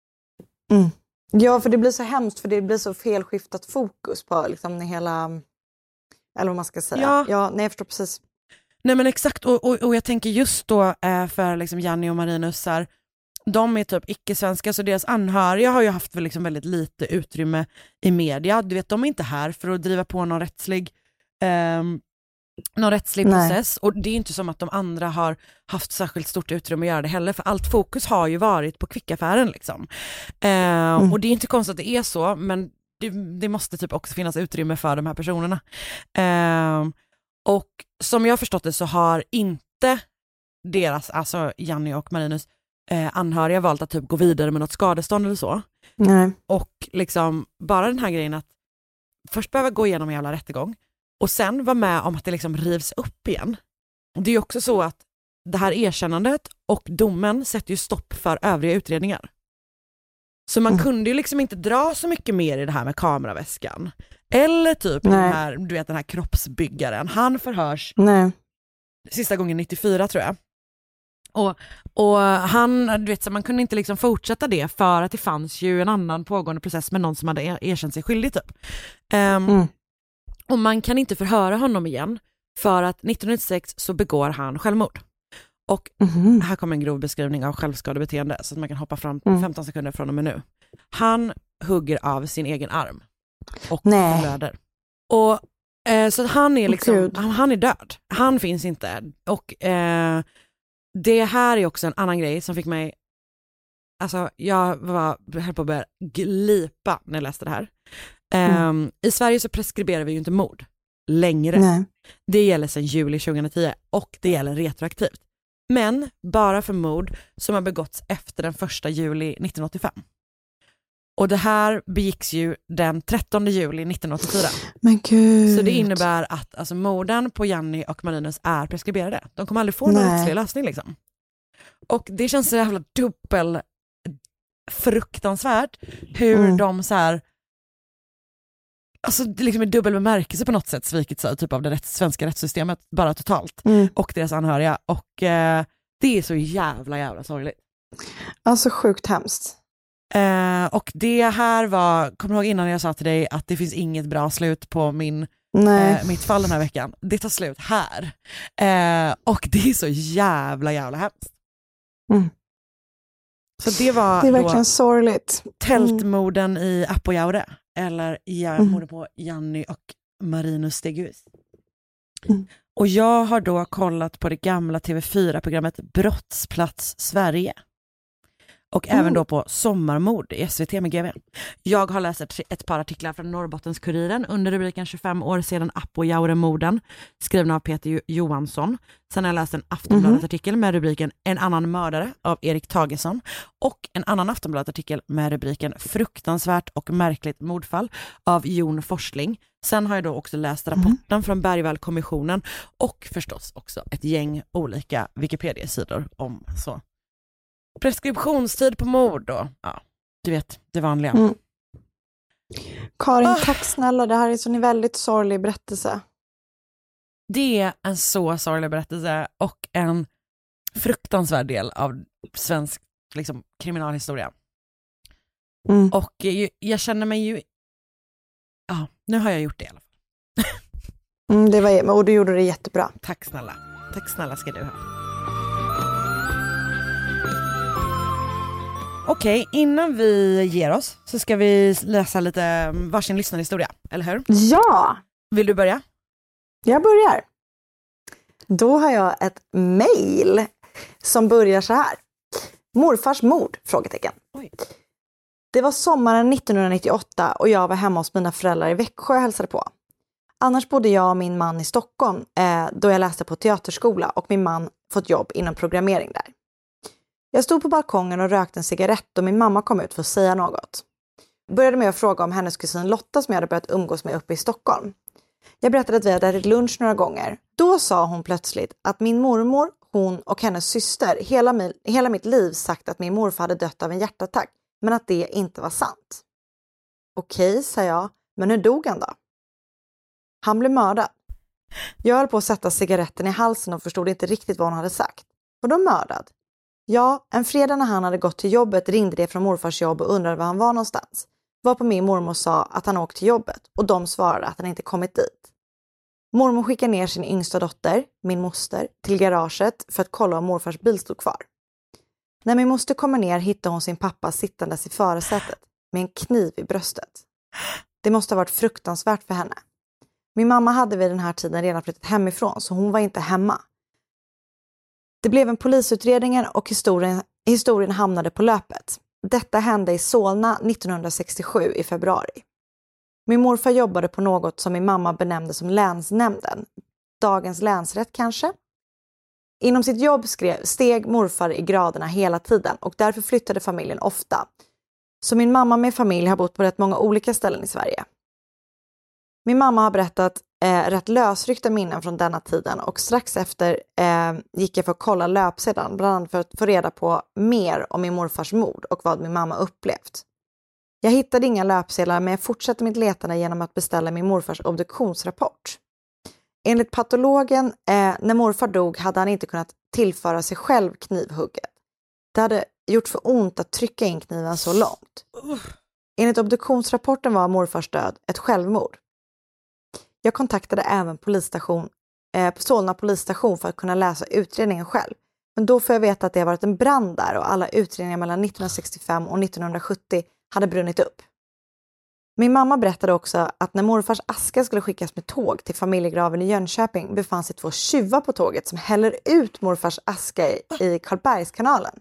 Speaker 3: Mm. Ja, för det blir så hemskt, för det blir så felskiftat fokus på liksom hela, eller vad man ska säga.
Speaker 2: Ja,
Speaker 3: ja nej, jag förstår precis.
Speaker 2: Nej men exakt, och, och, och jag tänker just då eh, för liksom Janni och Marinus här, de är typ icke-svenska, så deras anhöriga har ju haft liksom väldigt lite utrymme i media. Du vet, de är inte här för att driva på någon rättslig eh, någon rättslig
Speaker 3: Nej.
Speaker 2: process, och det är inte som att de andra har haft särskilt stort utrymme att göra det heller, för allt fokus har ju varit på Quick-affären liksom. Eh, mm. Och det är inte konstigt att det är så, men det, det måste typ också finnas utrymme för de här personerna. Eh, och som jag har förstått det så har inte deras, alltså Janni och Marinus eh, anhöriga valt att typ gå vidare med något skadestånd eller så.
Speaker 3: Nej.
Speaker 2: Och liksom bara den här grejen att först behöva gå igenom en jävla rättegång och sen vara med om att det liksom rivs upp igen. Det är ju också så att det här erkännandet och domen sätter ju stopp för övriga utredningar. Så man mm. kunde ju liksom inte dra så mycket mer i det här med kameraväskan. Eller typ den här, du vet, den här kroppsbyggaren. Han förhörs
Speaker 3: Nej.
Speaker 2: sista gången nittiofyra tror jag. Och, och han, du vet, så man kunde inte liksom fortsätta det för att det fanns ju en annan pågående process med någon som hade erkänt sig skyldig typ. Um, mm. Och man kan inte förhöra honom igen för att nittonhundranittiosex så begår han självmord. Och mm. här kommer en grov beskrivning av självskadebeteende så att man kan hoppa fram mm. femton sekunder från och med nu. Han hugger av sin egen arm och blöder. Och eh, så han är liksom, han, han är död. Han finns inte. Och eh, det här är också en annan grej som fick mig, alltså jag var höll på att börja glipa när jag läste det här. Mm. Um, I Sverige så preskriberar vi ju inte mord längre.
Speaker 3: Nej.
Speaker 2: Det gäller sedan juli tjugohundratio och det gäller retroaktivt. Men bara för mord som har begåtts efter den första juli nittonhundraåttiofem. Och det här begicks ju den trettonde juli nittonhundraåttiofyra.
Speaker 3: Men gud.
Speaker 2: Så det innebär att alltså, morden på Janni och Marinus är preskriberade. De kommer aldrig få någon rättslig lösning liksom. Och det känns så jävla dubbel fruktansvärt hur mm. de så här, alltså det liksom är dubbel bemärkelse på något sätt svikit så typ av det rätt, svenska rättssystemet bara totalt
Speaker 3: mm.
Speaker 2: och deras anhöriga, och eh, det är så jävla jävla sorgligt.
Speaker 3: Alltså sjukt hemskt.
Speaker 2: Eh, och det här var, kommer du ihåg innan jag sa till dig att det finns inget bra slut på min eh, mitt fall den här veckan. Det tar slut här. Eh, och det är så jävla jävla hemskt.
Speaker 3: Mm.
Speaker 2: Så det var
Speaker 3: det är verkligen sorgligt.
Speaker 2: Tältmorden mm. i Apojaure. Eller ja, mm. mordet på Janni och Marinus Steghus. Mm. Och jag har då kollat på det gamla T V fyra-programmet Brottsplats Sverige. Och mm. även då på Sommarmord i S V T med G V. Jag har läst ett, ett par artiklar från Norrbottens-Kuriren under rubriken tjugofem år sedan Apojaure-morden, skrivna av Peter Johansson. Sen har jag läst en Aftonbladet-artikel med rubriken En annan mördare av Erik Tagesson och en annan Aftonbladet-artikel med rubriken Fruktansvärt och märkligt mordfall av Jon Forsling. Sen har jag då också läst rapporten mm. från Bergvall-kommissionen och förstås också ett gäng olika Wikipedia-sidor om så. Preskriptionstid på mord då. Ja. Du vet, det vanliga.
Speaker 3: Mm. Karin,
Speaker 2: Ah.
Speaker 3: tack snälla. Det här är så en väldigt sorglig berättelse.
Speaker 2: Det är en så sorglig berättelse och en fruktansvärd del av svensk liksom, kriminalhistoria.
Speaker 3: Mm.
Speaker 2: Och jag, jag känner mig ju... Ja, nu har jag gjort det i alla fall.
Speaker 3: Mm, det var, och du gjorde det jättebra.
Speaker 2: Tack snälla. Tack snälla ska du ha. Okej, innan vi ger oss så ska vi läsa lite varsin lyssnarhistoria, eller hur?
Speaker 3: Ja,
Speaker 2: Vill du börja?
Speaker 3: jag börjar. Då har jag ett mejl som börjar så här. Morfars mord? Frågetecken.
Speaker 2: Oj.
Speaker 3: Det var sommaren nittonhundranittioåtta och jag var hemma hos mina föräldrar i Växjö och hälsade på. Annars bodde jag och min man i Stockholm eh, då jag läste på teaterskola och min man fått jobb inom programmering där. Jag stod på balkongen och rökte en cigarett och min mamma kom ut för att säga något. Började med att fråga om hennes kusin Lotta som jag hade börjat umgås med uppe i Stockholm. Jag berättade att vi hade ätit lunch några gånger. Då sa hon plötsligt att min mormor, hon och hennes syster hela, mi- hela mitt liv sagt att min morfar hade dött av en hjärtattack, men att det inte var sant. Okej, sa jag, men hur dog han då? Han blev mördad. Jag höll på att sätta cigaretten i halsen och förstod inte riktigt vad hon hade sagt. Och då mördad? Ja, en fredag när han hade gått till jobbet ringde det från morfars jobb och undrade var han var någonstans. Varpå min mormor sa att han åkt till jobbet och de svarade att han inte kommit dit. Mormor skickade ner sin yngsta dotter, min moster, till garaget för att kolla om morfars bil stod kvar. När min moster kommer ner hittar hon sin pappa sittandes i förarsätet med en kniv i bröstet. Det måste ha varit fruktansvärt för henne. Min mamma hade vid den här tiden redan flyttat hemifrån så hon var inte hemma. Det blev en polisutredning och historien, historien hamnade på löpet. Detta hände i Solna nittonhundrasextiosju i februari. Min morfar jobbade på något som min mamma benämnde som länsnämnden. Dagens länsrätt kanske? Inom sitt jobb skrev, steg morfar i graderna hela tiden och därför flyttade familjen ofta. Så min mamma med familj har bott på rätt många olika ställen i Sverige. Min mamma har berättat eh, rätt lösryckta minnen från denna tiden och strax efter eh, gick jag för att kolla löpsedan, bland annat för att få reda på mer om min morfars mord och vad min mamma upplevt. Jag hittade inga löpsedlar men jag fortsatte mitt letande genom att beställa min morfars obduktionsrapport. Enligt patologen, eh, när morfar dog hade han inte kunnat tillföra sig själv knivhugget. Det hade gjort för ont att trycka in kniven så långt. Enligt obduktionsrapporten var morfars död ett självmord. Jag kontaktade även polisstation, eh, Solna polisstation för att kunna läsa utredningen själv. Men då får jag veta att det har varit en brand där och alla utredningar mellan nittonhundrasextiofem och nittonhundrasjuttio hade brunnit upp. Min mamma berättade också att när morfars aska skulle skickas med tåg till familjegraven i Jönköping befann sig två tjuvar på tåget som häller ut morfars aska i, i Karlbergskanalen.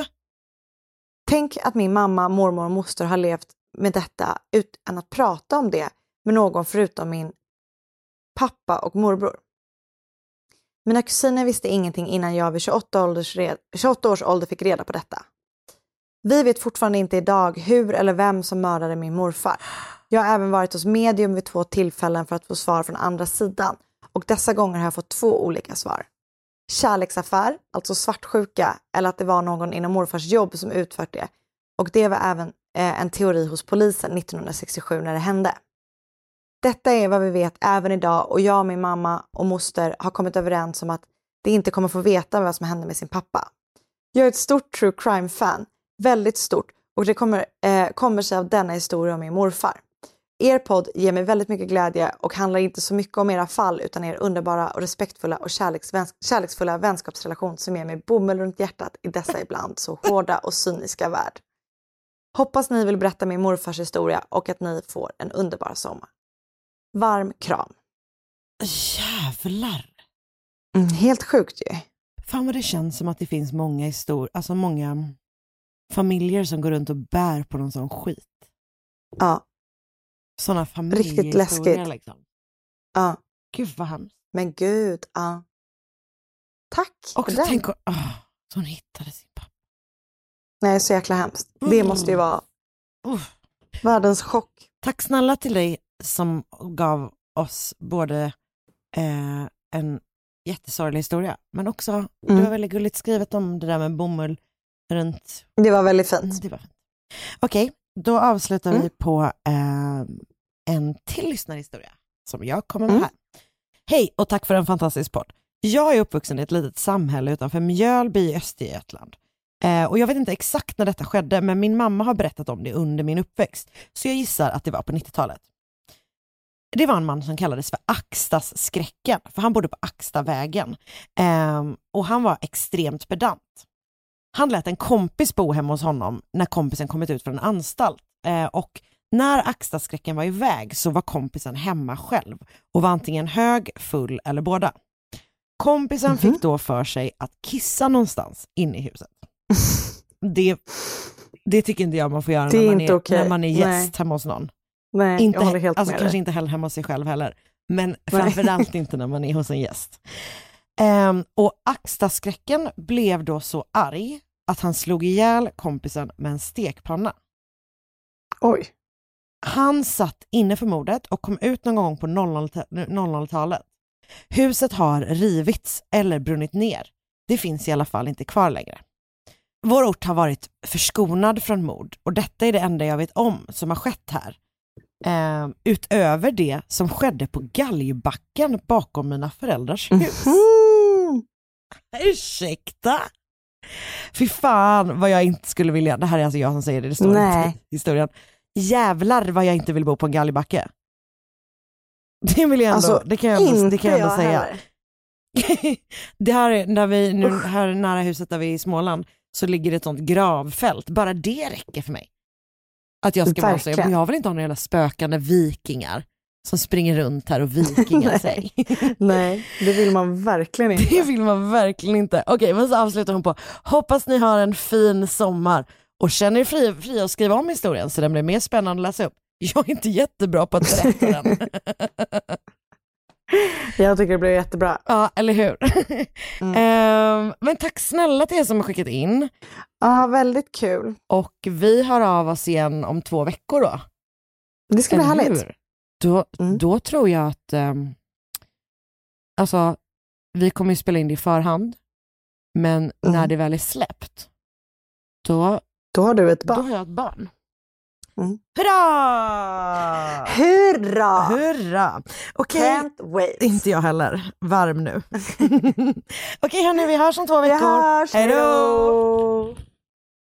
Speaker 3: Tänk att min mamma, mormor och moster har levt med detta utan att prata om det med någon förutom min pappa och morbror. Mina kusiner visste ingenting innan jag vid tjugoåtta, ålders red, tjugoåtta års ålder fick reda på detta. Vi vet fortfarande inte idag hur eller vem som mördade min morfar. Jag har även varit hos medium vid två tillfällen för att få svar från andra sidan. Och dessa gånger har jag fått två olika svar. Kärleksaffär, alltså svartsjuka, eller att det var någon inom morfars jobb som utfört det. Och det var även eh, en teori hos polisen nittonhundrasextiosju när det hände. Detta är vad vi vet även idag och jag, min mamma och moster har kommit överens om att det inte kommer få veta vad som hände med sin pappa. Jag är ett stort true crime-fan, väldigt stort, och det kommer, eh, kommer sig av denna historia om min morfar. Er podd ger mig väldigt mycket glädje och handlar inte så mycket om era fall utan er underbara och respektfulla och kärleksväns- kärleksfulla vänskapsrelation som ger mig bomull runt hjärtat i dessa ibland så hårda och cyniska värld. Hoppas ni vill berätta min morfars historia och att ni får en underbar sommar. Varm kram.
Speaker 2: Jävlar.
Speaker 3: Mm, helt sjukt ju.
Speaker 2: Fan vad det känns som att det finns många historier, alltså många familjer som går runt och bär på någon sån skit.
Speaker 3: Ja.
Speaker 2: Såna
Speaker 3: Riktigt läskigt.
Speaker 2: Liksom.
Speaker 3: Ja.
Speaker 2: Gud vad hemskt.
Speaker 3: Men gud, ja. Tack
Speaker 2: Och
Speaker 3: för
Speaker 2: så
Speaker 3: den.
Speaker 2: tänk att oh, så hon hittade sin pappa.
Speaker 3: Nej, så jäkla hemskt. Det
Speaker 2: Mm.
Speaker 3: måste ju vara
Speaker 2: Uh.
Speaker 3: världens chock.
Speaker 2: Tack snälla till dig som gav oss både eh, en jättesorglig historia men också,
Speaker 3: Mm.
Speaker 2: det var väldigt gulligt skrivet om det där med bomull runt.
Speaker 3: Det var väldigt
Speaker 2: Mm,
Speaker 3: fint.
Speaker 2: det var fint. Okej, då avslutar
Speaker 3: Mm.
Speaker 2: vi på eh, en till lyssnarhistoria som jag kommer med
Speaker 3: Mm.
Speaker 2: här. Hej och tack för en fantastisk podd. Jag är uppvuxen i ett litet samhälle utanför Mjölby i Östergötland. Eh, och jag vet inte exakt när detta skedde, men min mamma har berättat om det under min uppväxt. Så jag gissar att det var på nittiotalet. Det var en man som kallades för Axtas-skräcken, för han bodde på Axtavägen. Eh, och han var extremt pedant. Han lät en kompis bo hemma hos honom när kompisen kommit ut från en anstalt. Eh, och när Axtas-skräcken var iväg så var kompisen hemma själv och var antingen hög, full eller båda. Kompisen
Speaker 3: Mhm.
Speaker 2: fick då för sig att kissa någonstans inne i huset. Det, det tycker inte jag man får göra
Speaker 3: Det är
Speaker 2: när man,
Speaker 3: inte
Speaker 2: är,
Speaker 3: okej.
Speaker 2: när man är gäst
Speaker 3: Nej.
Speaker 2: hemma hos någon.
Speaker 3: Nej,
Speaker 2: Inte,
Speaker 3: jag håller helt
Speaker 2: alltså
Speaker 3: med
Speaker 2: kanske
Speaker 3: dig.
Speaker 2: inte heller hemma hos sig själv heller. Men framförallt inte när man är hos en gäst. Ehm, och Axtas-skräcken blev då så arg att han slog ihjäl kompisen med en stekpanna.
Speaker 3: Oj.
Speaker 2: Han satt inne för mordet och kom ut någon gång på noll noll-talet. Huset har rivits eller brunnit ner. Det finns i alla fall inte kvar längre. Vår ort har varit förskonad från mord och detta är det enda jag vet om som har skett här. Eh, utöver det som skedde på galgbacken bakom mina föräldrars hus.
Speaker 3: Mm.
Speaker 2: Ursäkta? Fy fan vad jag inte skulle vilja. Det här är alltså jag som säger det, det står
Speaker 3: Nej.
Speaker 2: inte i historien. Jävlar vad jag inte vill bo på en galgbacke. Det vill jag ändå,
Speaker 3: Alltså,
Speaker 2: det kan jag ändå, det
Speaker 3: inte
Speaker 2: kan jag ändå
Speaker 3: jag
Speaker 2: säga.
Speaker 3: heller.
Speaker 2: Det här är när vi nu
Speaker 3: Usch.
Speaker 2: här nära huset där vi är i Småland så ligger det ett sånt gravfält. Bara det räcker för mig. Att jag ska vara så.
Speaker 3: Verkligen.
Speaker 2: Jag vill inte ha några jävla spökande vikingar som springer runt här och vikingar
Speaker 3: Nej.
Speaker 2: sig.
Speaker 3: Nej, det vill man verkligen inte.
Speaker 2: Det vill man verkligen inte. Okej, men så avslutar hon på. Hoppas ni har en fin sommar och känner er fria fri att skriva om historien så den blir mer spännande att läsa upp. Jag är inte jättebra på att berätta den.
Speaker 3: Jag tycker det blev jättebra.
Speaker 2: Ja, eller hur?
Speaker 3: Mm.
Speaker 2: Ehm, men tack snälla till er som har skickat in.
Speaker 3: Ja, väldigt kul.
Speaker 2: Och vi hör av oss igen om två veckor då.
Speaker 3: Det ska bli
Speaker 2: Eller
Speaker 3: härligt.
Speaker 2: hur? Då,
Speaker 3: Mm.
Speaker 2: då tror jag att um, alltså, vi kommer ju spela in det i förhand. Men
Speaker 3: Mm.
Speaker 2: när det väl är släppt då,
Speaker 3: Då har du ett
Speaker 2: då
Speaker 3: barn.
Speaker 2: har jag ett barn.
Speaker 3: Mm.
Speaker 2: Hurra!
Speaker 3: Hurra!
Speaker 2: Hurra! Okej,
Speaker 3: Can't wait.
Speaker 2: inte jag heller. Varm nu. Okej hörni, vi hörs om två
Speaker 3: Vi
Speaker 2: veckor.
Speaker 3: hörs.
Speaker 2: Hej då!